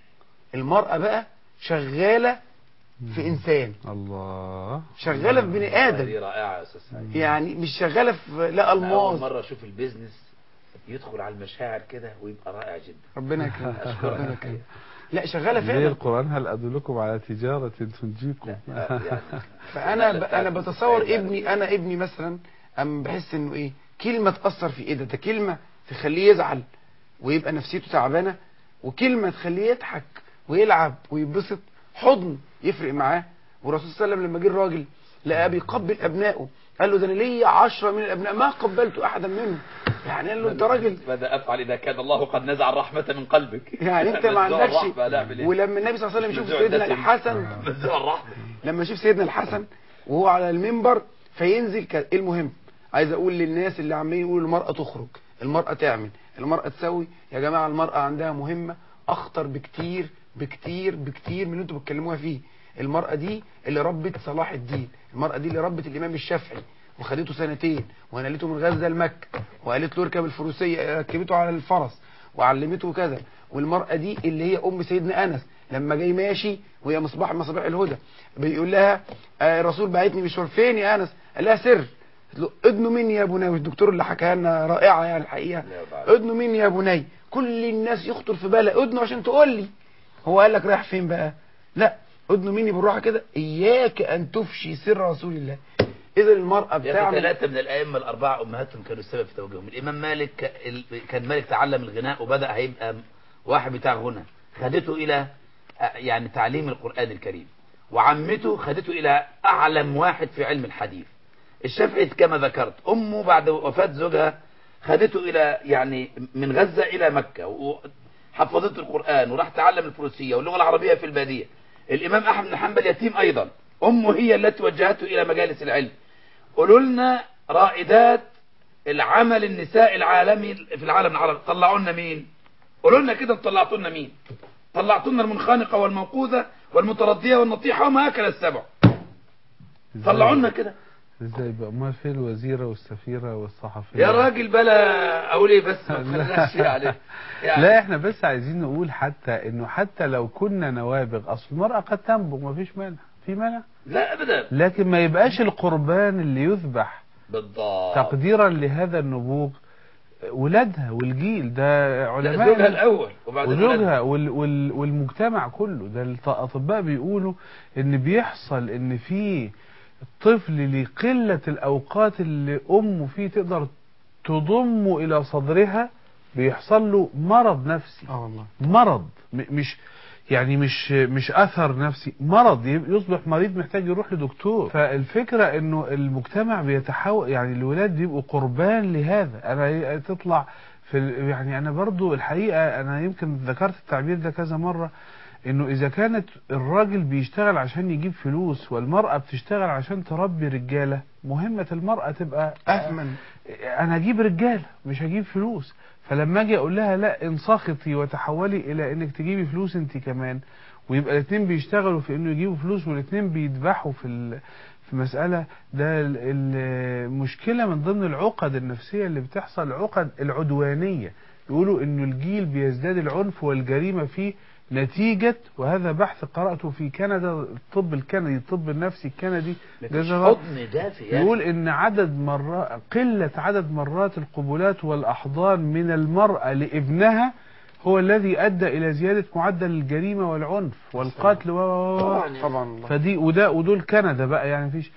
المرأة بقى شغالة في انسان، الله شغالة في بني ادم. دي رائعه يا استاذ سعيد. يعني مش شغالة في لا الماظ. اول مره اشوف البيزنس يدخل على المشاعر كده ويبقى رائع جدا. ربنا يكرمك. اشكرك. لا شغالة ليه فعلا. القرآن هل أدلكم على تجارة تنجيكم؟ يعني فانا ب... انا بتصور ابني، انا ابني مثلا ام بحس انه ايه كلمة تأثر في ايه ده ده كلمة تخليه يزعل ويبقى نفسيته تعبانة، وكلمة تخليه يضحك ويلعب ويبسط، حضن يفرق معاه. والرسول صلى الله عليه وسلم لما جه الراجل لقى بيقبل ابنائه قال له ده انا ليا عشرة من الابناء ما قبلت احدا منهم. يعني قال له انت راجل ماذا افعل اذا كان الله قد نزع الرحمه من قلبك؟ يعني انت ما عندكش. ولما النبي صلى الله عليه وسلم يشوف سيدنا الحسن، لما يشوف سيدنا الحسن وهو على المنبر فينزل ك... المهم عايز اقول للناس اللي عمالين يقولوا المرأة تخرج، المرأة تعمل، المرأة تسوي، يا جماعة المرأة عندها مهمة اخطر بكتير بكتير بكتير من اللي انتوا بتكلموها فيه. المرأة دي اللي ربت صلاح الدين، المرأة دي اللي ربت الامام الشافعي وخدته سنتين ونقلته من غزة لمكة وقالت له اركب الفروسية، ركبته على الفرس وعلمته كذا. والمرأة دي اللي هي ام سيدنا انس لما جاي ماشي وهي مصباح مصابيح الهدى بيقول لها آه الرسول بعتني مشوار، فين يا انس؟ قال لها سر. قالت له ادنوا مني يا بني، والدكتور اللي حكاها لنا رائعه يعني الحقيقه، ادنوا مني يا بني. كل الناس يخطر في بالها ادنوا عشان تقول لي. هو قال لك رايح فين بقى؟ لا ادنوا مني بالراحه كده، اياك ان تفشي سر رسول الله. اذا المرأة بتعمل. ثلاثة من الائمه الاربعه امهاتهم كانوا السبب في توجيههم. الامام مالك كان مالك تعلم الغناء وبدا هيبقى واحد بتاع غنى، خدته الى يعني تعليم القرآن الكريم، وعمته خدته الى اعلم واحد في علم الحديث. الشافعي كما ذكرت امه بعد وفاة زوجها خدته الى يعني من غزة الى مكة وحفظته القرآن وراح تعلم الفروسية واللغة العربية في البادية. الامام احمد بن حنبل يتيم ايضا، امه هي التي وجهته الى مجالس العلم. قولوا لنا رائدات العمل النساء العالمي في العالم العربي طلعوا لنا مين؟ قولوا لنا كده طلعتوا لنا مين؟ طلعتوا لنا المنخنقة والموقوذة والمتردية والنطيحة وما أكل السبع. طلعوا لنا كده ازاي بقى؟ ما في الوزيرة والسفيرة والصحفية يا راجل بلا اقول ايه بس ما تخليناش شيء عليه يعني. لا احنا بس عايزين نقول حتى انه حتى لو كنا نوابغ، اصل المرأة قد تنبغ ما فيش مانع، في مانع؟ لا ابدا، لكن ما يبقاش القربان اللي يذبح بالضبط تقديرا لهذا النبوغ ولادها والجيل ده، علماء زوجها الاول وبعدين وزوجها وال وال والمجتمع كله. ده الاطباء بيقولوا ان بيحصل ان في الطفل لقلة الاوقات اللي امه فيه تقدر تضمه الى صدرها بيحصل له مرض نفسي. اه والله مرض مش يعني مش مش اثر نفسي، مرض يصبح مريض محتاج يروح لدكتور. فالفكرة انه المجتمع بيتحول، يعني الولاد بيبقوا قربان لهذا. انا تطلع في يعني انا برضو الحقيقة انا يمكن ذكرت التعبير ده كذا مرة، انه اذا كانت الراجل بيشتغل عشان يجيب فلوس والمرأة بتشتغل عشان تربي رجالة، مهمة المرأة تبقى أثمن. انا اجيب رجالة مش هجيب فلوس. فلما اجي اقول لها لا انسخطي وتحولي الى انك تجيبي فلوس انت كمان، ويبقى الاثنين بيشتغلوا في انه يجيبوا فلوس والاثنين بيدبحوا في في مسألة، ده المشكلة من ضمن العقد النفسية اللي بتحصل، العقد العدوانية. يقولوا انه الجيل بيزداد العنف والجريمة فيه نتيجة، وهذا بحث قرأته في كندا، الطب الكندي، الطب النفسي الكندي، حضن دافي يقول ان عدد مرات قلة عدد مرات القبلات والأحضان من المرأة لابنها هو الذي أدى إلى زيادة معدل الجريمة والعنف والقتل و طبعا طبعا. فدي وده ودول كندا بقى، يعني فيش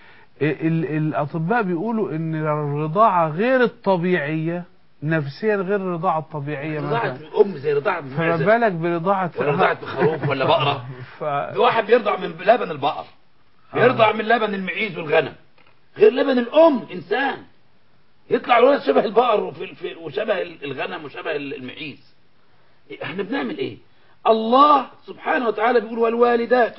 الأطباء بيقولوا ان الرضاعة غير الطبيعية نفسيا غير الرضاعة الطبيعية، رضاعة الأم زي رضاعة فما بالك برضاعة ولا رضاعة خروف ولا بقرة. ف... واحد بيرضع من لبن البقر، بيرضع من لبن المعيز والغنم، غير لبن الأم. إنسان يطلع الولد شبه البقر وفي وشبه الغنم وشبه المعيز. احنا بنعمل ايه؟ الله سبحانه وتعالى بيقول والوالدات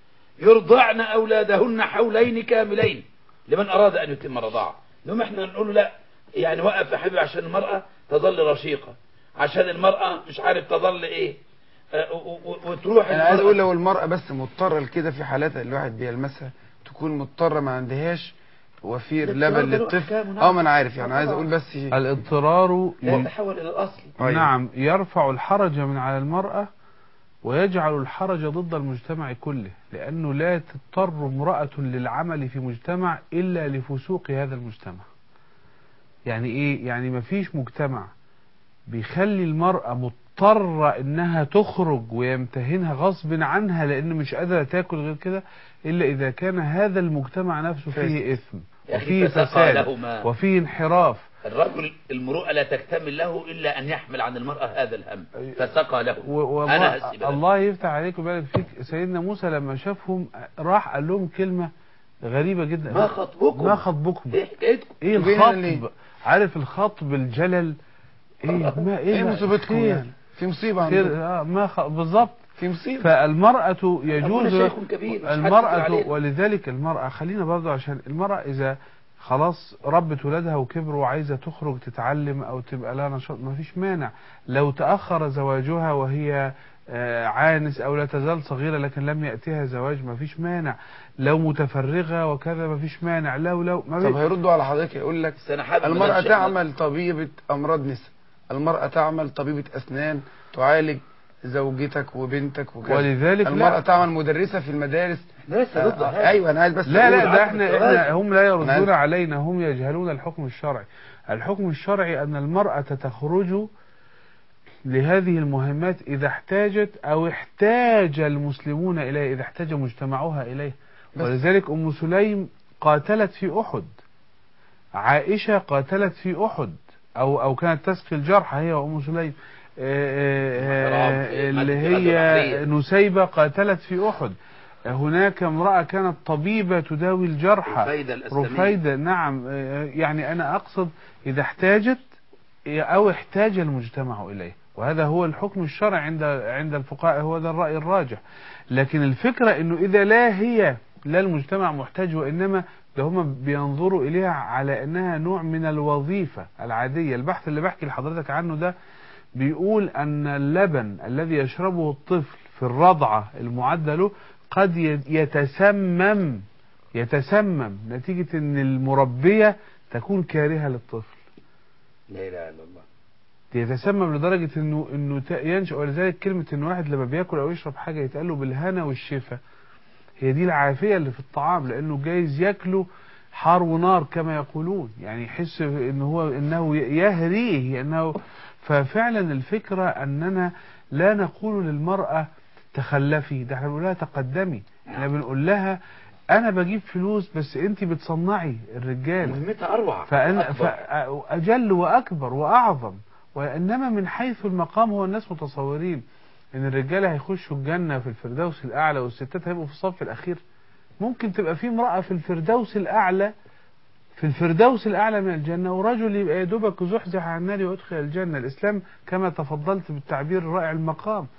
يرضعن أولادهن حولين كاملين لمن أراد أن يتم رضاعه. لما احنا نقول له لا، يعني وقف يا حبيبي عشان المرأة تظل رشيقة، عشان المرأة مش عارف تظل ايه، اه وتروح. انا عايز اقول لو المرأة بس مضطرة لكده، في حالات الواحد بيلمسها تكون مضطرة ما عندهاش وفير لبن للطفل. اه ما انا عارف، يعني عايز اقول بس الاضطرار يتحول الى الاصل. نعم، يرفع الحرج من على المرأة ويجعل الحرج ضد المجتمع كله، لأنه لا تضطر امرأة للعمل في مجتمع إلا لفسوق هذا المجتمع. يعني إيه؟ يعني مفيش مجتمع بيخلي المرأة مضطرة إنها تخرج ويمتهنها غصب عنها لأنه مش قادرة تاكل غير كده، إلا إذا كان هذا المجتمع نفسه فيه إثم وفيه فساد وفيه انحراف. الرجل المروءة لا تكتمل له إلا أن يحمل عن المرأة هذا الهم فسقى له. أنا الله يفتح عليك ويبارك فيك. سيدنا موسى لما شافهم راح قال لهم كلمة غريبة جدا: ما خطبكم؟ ما خطبكم؟ ايه حكايتكم؟ ايه الخطب؟ عارف الخطب الجلل ايه؟ ما ايه, إيه مصيبتكم يعني؟ في مصيبة عندكم. اه ما خ... بالظبط في مصيبة. فالمرأة يجوز كبير المرأة، ولذلك المرأة خلينا برضو، عشان المرأة إذا خلاص ربت ولادها وكبروا وعايزة تخرج تتعلم أو تبقى لها نشاط ما فيش مانع. لو تأخر زواجها وهي عانس أو لا تزال صغيرة لكن لم يأتيها زواج ما فيش مانع. لو متفرغة وكذا ما فيش مانع. لو لو ما طب هيردوا على حضرتك يقول لك المرأة تعمل طبيبة أمراض نساء، المرأة تعمل طبيبة أسنان تعالج زوجتك وبنتك وكذا، ولذلك المرأة لا. تعمل مدرسة في المدارس. لسه ضد آه ايوه انا عايز بس لا لا ده احنا, احنا هم لا يردون عايز... علينا، هم يجهلون الحكم الشرعي. الحكم الشرعي ان المرأة تخرج لهذه المهمات اذا احتاجت او احتاج المسلمون اليه، اذا احتاج مجتمعها اليه. ولذلك ام سليم قاتلت في احد، عائشة قاتلت في احد او او كانت تسقي الجرحى هي وام سليم، اللي هي نسيبة قاتلت في أحد. هناك امرأة كانت طبيبة تداوي الجرحى، رفيدة الأسلامية. رفيدة نعم. يعني أنا أقصد إذا احتاجت أو احتاج المجتمع إليه، وهذا هو الحكم الشرعي عند عند الفقهاء، هو ده الرأي الراجح. لكن الفكرة إنه إذا لا هي لا المجتمع محتاج وإنما ده هم بينظروا إليها على أنها نوع من الوظيفة العادية. البحث اللي بحكي لحضرتك عنه ده بيقول أن اللبن الذي يشربه الطفل في الرضعة المعدة له قد يتسمم يتسمم نتيجة أن المربية تكون كارهة للطفل. لا إله إلا الله. يتسمم لدرجة أنه أنه ينشأ. ولذلك كلمة أن واحد لما بياكل أو يشرب حاجة يتقال له بالهنا والشفا، هي دي العافية اللي في الطعام، لأنه جايز ياكله حار ونار كما يقولون، يعني يحس أنه هو أنه يهريه أنه. ففعلا الفكرة أننا لا نقول للمرأة تخلفي، ده احنا بنقول لها تقدمي. احنا بنقول لها أنا بجيب فلوس بس أنت بتصنعي الرجال، مهمتها أروع فأنا فأجل وأكبر وأعظم. وإنما من حيث المقام هو الناس متصورين إن الرجالة هيخشوا الجنة في الفردوس الأعلى والستات هيبقوا في الصف الأخير. ممكن تبقى في امرأة في الفردوس الأعلى في الفردوس الأعلى من الجنة، ورجل يبقى يدوبك زحزح عن النار ويدخل الجنة. الإسلام كما تفضلت بالتعبير الرائع المقام.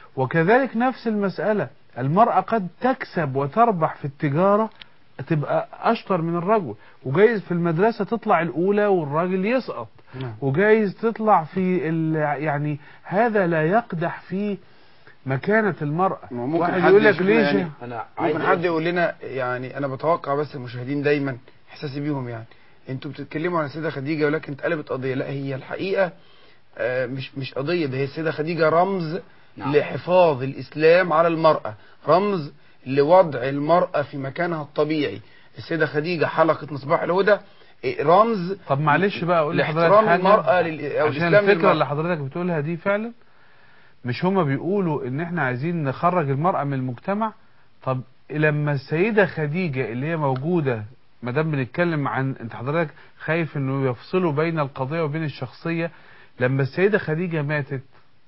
وكذلك نفس المسألة، المرأة قد تكسب وتربح في التجارة تبقى أشطر من الرجل، وجايز في المدرسة تطلع الأولى والراجل يسقط، وجايز تطلع في يعني هذا لا يقدح في مكانة المرأة. ممكن حد يقول لك ليش يعني ممكن حد يقول لنا، يعني أنا بتوقع بس المشاهدين دايما إحساسي بيهم، يعني أنتوا بتتكلموا عن السيدة خديجة ولكن اتقلبت قضية. لا، هي الحقيقة مش مش قضية، ده هي السيدة خديجة رمز نعم. لحفاظ الإسلام على المرأة، رمز لوضع المرأة في مكانها الطبيعي. السيدة خديجة حلقة مصباح الهدى، رمز. طب معلش بقى اقول لحضرتك حاجه المرأة لل... أو عشان الفكرة للمرأة. اللي حضرتك بتقولها دي فعلا مش هما بيقولوا ان احنا عايزين نخرج المرأة من المجتمع؟ طب لما السيدة خديجة اللي هي موجودة، ما دام بنتكلم عن انت حضرتك خايف انه يفصلوا بين القضية وبين الشخصية، لما السيدة خديجة ماتت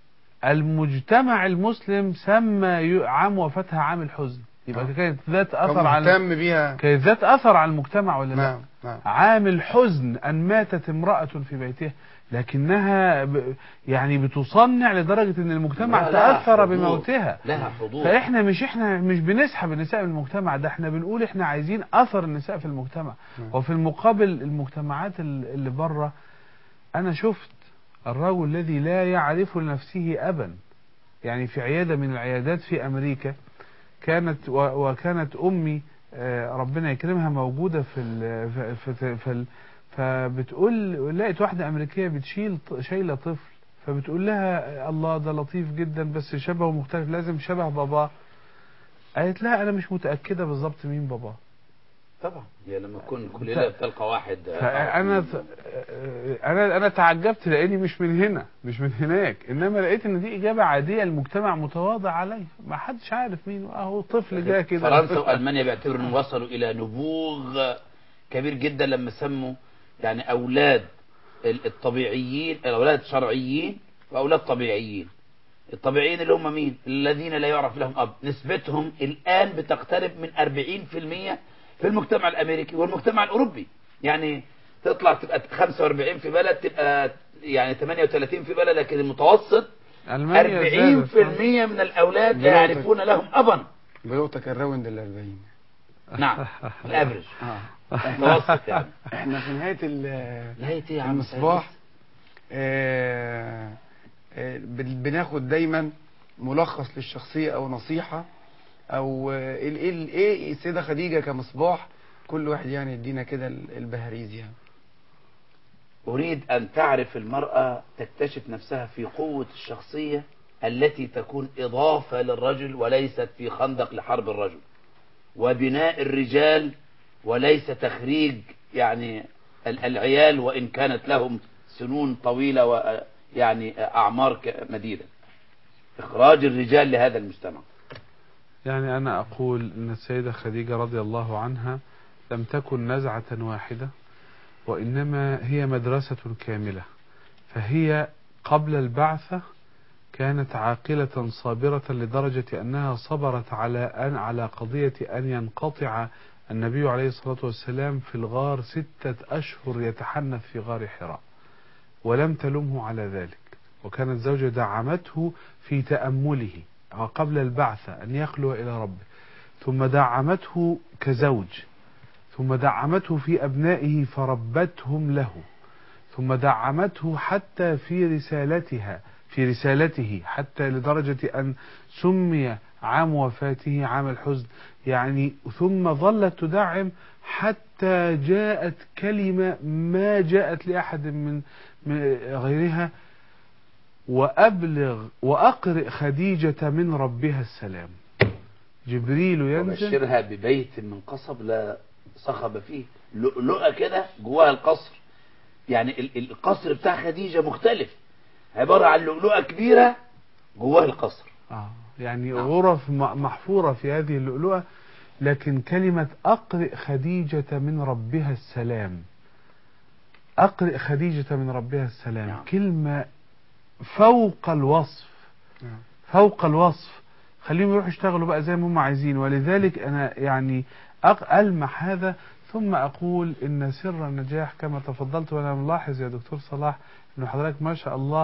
المجتمع المسلم سمى عام وفاتها عام الحزن، يبقى أوه. كانت ذات اثر على بيها. كانت ذات اثر على المجتمع ولا لا؟ نعم. نعم. عام الحزن ان ماتت امرأة في بيتها، لكنها ب... يعني بتصنع لدرجة ان المجتمع تأثر بموتها. لها حضور. فاحنا مش احنا مش بنسحب النساء من المجتمع، ده احنا بنقول احنا عايزين اثر النساء في المجتمع. م. وفي المقابل المجتمعات اللي بره، انا شفت الرجل الذي لا يعرف لنفسه ابا، يعني في عيادة من العيادات في امريكا كانت و... وكانت امي ربنا يكرمها موجودة في ال... في في, في ال... فبتقول لقيت واحدة أمريكية بتشيل شايلة طفل، فبتقول لها الله ده لطيف جدا بس شبهه مختلف، لازم شبه باباه. قالت لها أنا مش متأكدة بالظبط مين باباه. طبعا هي لما تكون كل ليلة بتلقى واحد. فأنا أنا أنا تعجبت لأني مش من هنا مش من هناك، إنما لقيت إن دي إجابة عادية، المجتمع متواضع عليه، ما حدش عارف مين، أهو طفل جاء كده. فرنسا وألمانيا بيعتبروا إنهم وصلوا إلى نبوغ كبير جدا لما سموا يعني أولاد الطبيعيين الأولاد الشرعيين وأولاد طبيعيين. الطبيعيين اللي هم مين؟ الذين لا يعرف لهم أب، نسبتهم الآن بتقترب من أربعين بالمئة في المجتمع الأمريكي والمجتمع الأوروبي، يعني تطلع تبقى خمسة وأربعين في بلد، تبقى يعني ثمانية وثلاثين في بلد، لكن المتوسط أربعين بالمئة من الأولاد لا يعرفون لهم أبا. بلغتك الراوند الأربعين. نعم الأفرج المتوسط. يعني احنا في نهاية نهاية المصباح آه آه بناخد دايما ملخص للشخصية أو نصيحة او ايه ايه السيدة خديجة كمصباح، كل واحد يعني يدينا كده البهاريز. يعني اريد ان تعرف المرأة تكتشف نفسها في قوة الشخصية التي تكون اضافة للرجل وليست في خندق لحرب الرجل، وبناء الرجال وليس تخريج يعني العيال وان كانت لهم سنون طويلة ويعني اعمار مديدة، اخراج الرجال لهذا المجتمع. يعني أنا أقول أن السيدة خديجة رضي الله عنها لم تكن نزعة واحدة، وإنما هي مدرسة كاملة. فهي قبل البعثة كانت عاقلة صابرة لدرجة أنها صبرت على أن على قضية أن ينقطع النبي عليه الصلاة والسلام في الغار ستة أشهر يتحنث في غار حراء، ولم تلمه على ذلك، وكانت زوجة دعمته في تأمله قبل البعثة أن يخلو إلى ربه، ثم دعمته كزوج، ثم دعمته في أبنائه فربتهم له، ثم دعمته حتى في رسالتها في رسالته حتى لدرجة أن سمي عام وفاته عام الحزن، يعني ثم ظلت تدعم حتى جاءت كلمة ما جاءت لأحد من غيرها: وأبلغ وأقرئ خديجة من ربها السلام. جبريل ينزل وبشرها ببيت من قصب لا صخب فيه، لؤلؤة كده جواها القصر، يعني القصر بتاع خديجة مختلف، عبارة عن لؤلؤة كبيرة جواها القصر. آه يعني نعم. غرف محفورة في هذه اللؤلؤة، لكن كلمة أقرئ خديجة من ربها السلام، أقرئ خديجة من ربها السلام نعم. كلمة فوق الوصف نعم. فوق الوصف. خليهم يروحوا يشتغلوا بقى زي ما هم عايزين. ولذلك أنا يعني ألمح هذا، ثم أقول إن سر النجاح كما تفضلت، وأنا ملاحظ يا دكتور صلاح إنه حضرتك ما شاء الله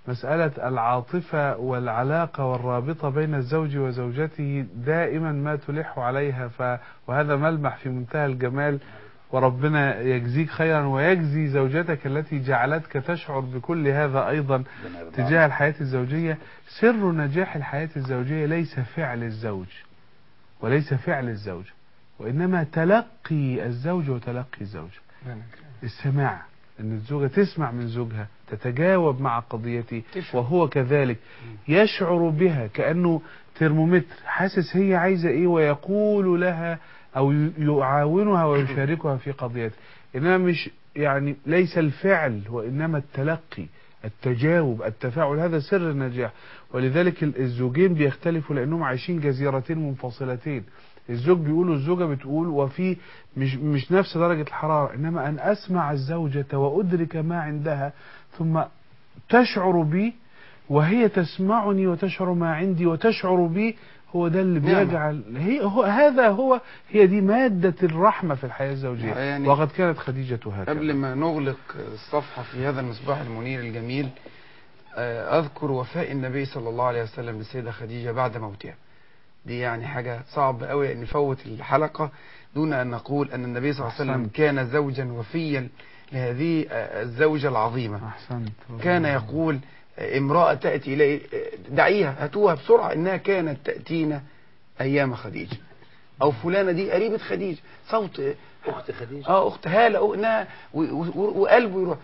مسألة العاطفة والعلاقة والرابطة بين الزوج وزوجته دائما ما تلح عليها، ف وهذا ملمح في منتهى الجمال، وربنا يجزيك خيرا ويجزي زوجتك التي جعلتك تشعر بكل هذا أيضا تجاه الحياة الزوجية. سر نجاح الحياة الزوجية ليس فعل الزوج وليس فعل الزوج، وإنما تلقي الزوج وتلقي الزوج. السماع، أن الزوجة تسمع من زوجها، تتجاوب مع قضيته وهو كذلك، يشعر بها كأنه ترمومتر، حاسس هي عايزة إيه ويقول لها أو يعاونها ويشاركها في قضيته. إنما مش يعني ليس الفعل وإنما التلقي، التجاوب، التفاعل، هذا سر النجاح. ولذلك الزوجين بيختلفوا لأنهم عايشين جزيرتين منفصلتين. الزوج بيقول والزوجة بتقول، وفي مش مش نفس درجة الحرارة، إنما أن أسمع الزوجة وأدرك ما عندها ثم تشعر بي وهي تسمعني وتشعر ما عندي وتشعر بي، هو ده اللي بيجعل هي هو هذا هو هي دي مادة الرحمة في الحياة الزوجية. يعني وقد كانت خديجة هكذا. قبل ما نغلق الصفحة في هذا المصباح المنير الجميل، أذكر وفاء النبي صلى الله عليه وسلم للسيدة خديجة بعد موتها. دي يعني حاجة صعب قوي أن نفوت الحلقة دون أن نقول أن النبي صلى الله عليه وسلم كان زوجا وفيا لهذه الزوجة العظيمة. أحسنت. كان يقول امرأة تأتي إليه دعيها هاتوها بسرعة إنها كانت تأتينا أيام خديجة، أو فلانة دي قريبة خديجة، صوت أخت خديجة، اه أخت هالة إنها وقلبه يروح.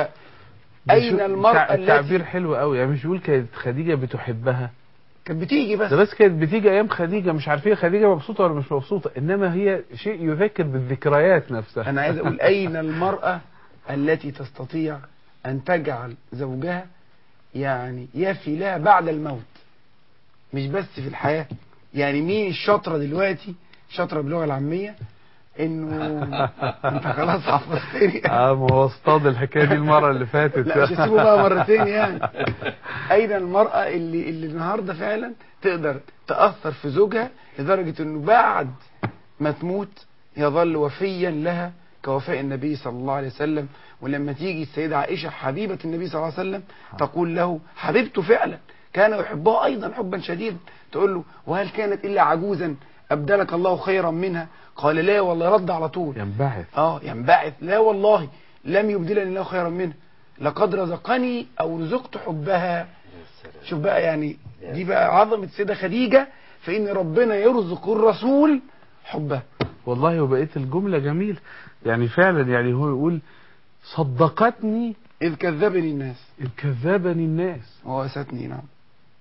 فأين المرأة التي التعبير حلو قوي، يعني مش يقول كانت خديجة بتحبها، كانت بتيجي بس ده بس كانت بتيجي أيام خديجة، مش عارفين خديجة مبسوطة ولا مش مبسوطة، إنما هي شيء يذكر بالذكريات نفسها. أنا عايز أقول أين المرأة التي تستطيع أن تجعل زوجها يعني يفي لها بعد الموت، مش بس في الحياة. يعني مين الشاطرة دلوقتي، شاطرة باللغة العامية، انه انت خلاص حفظتني. اه ما هو اصطاد الحكاية دي المرة اللي فاتت. لا مش هسيبه بقى مرتين يعني. اين المرأة اللي اللي النهاردة فعلا تقدر تأثر في زوجها لدرجة انه بعد ما تموت يظل وفيا لها كوفاء النبي صلى الله عليه وسلم. ولما تيجي السيدة عائشة حبيبة النبي صلى الله عليه وسلم تقول له حبيبته فعلا كان يحبها أيضا حبا شديدا، تقول له وهل كانت إلا عجوزا أبدلك الله خيرا منها؟ قال لا والله، رد على طول ينبعث اه ينبعث لا والله لم يبدلني الله خيرا منها، لقد رزقني أو رزقت حبها. شوف بقى يعني دي بقى عظمة السيدة خديجة، فإن ربنا يرزق الرسول حبها. والله وبقيت الجملة جميل، يعني فعلا يعني هو يقول صدقتني إذ كذبني الناس إذ كذبني الناس ووستني. نعم.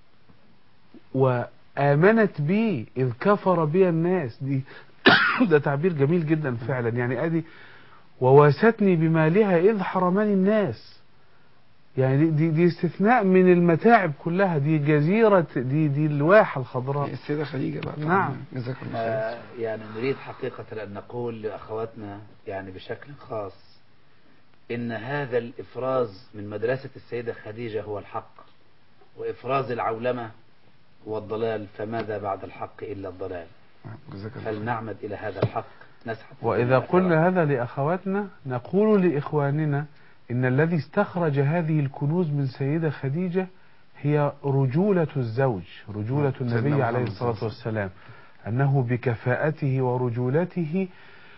وآمنت بي إذ كفر بي الناس. دي ده تعبير جميل جدا فعلا. يعني أدي وواستني بمالها إذ حرمني الناس، يعني دي, دي, دي استثناء من المتاعب كلها، دي جزيرة، دي دي الواحة الخضراء السيدة خديجة بقى. نعم. جزاك الله خير. يعني نريد حقيقة أن نقول لأخواتنا يعني بشكل خاص إن هذا الإفراز من مدرسة السيدة خديجة هو الحق، وإفراز العولمة هو الضلال، فماذا بعد الحق إلا الضلال. فلنعمد إلى هذا الحق نسحب. وإذا قلنا هذا لأخواتنا نقول لإخواننا إن الذي استخرج هذه الكنوز من سيدة خديجة هي رجولة الزوج، رجولة النبي عليه الصلاة والسلام، أنه بكفاءته ورجولته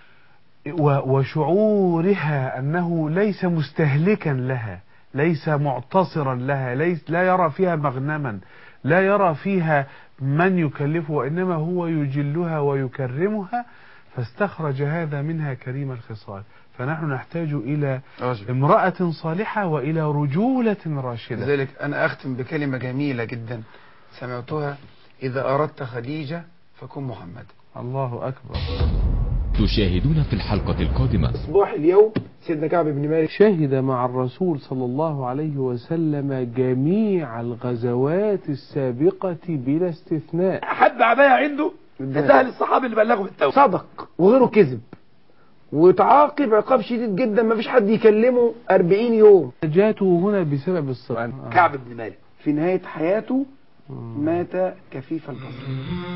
وشعورها أنه ليس مستهلكا لها، ليس معتصرا لها، ليس لا يرى فيها مغنما، لا يرى فيها من يكلفه، وإنما هو يجلها ويكرمها، فاستخرج هذا منها كريم الخصال. فنحن نحتاج إلى امرأة صالحة وإلى رجولة راشدة. لذلك أنا أختم بكلمة جميلة جدا سمعتها: إذا أردت خديجة فكن محمد. الله أكبر. تشاهدون في الحلقة القادمة أصبح اليوم سيدنا كعب بن مالك شهد مع الرسول صلى الله عليه وسلم جميع الغزوات السابقة بلا استثناء. حد عباية عنده سهل الصحابي اللي بلغه بالتوبة، صدق وغيره كذب، وتعاقب عقاب شديد جدا، ما فيش حد يكلمه أربعين يوم. جاته هنا بسبب الصلاة. كعب بن مالك في نهاية حياته مات كفيف البصر.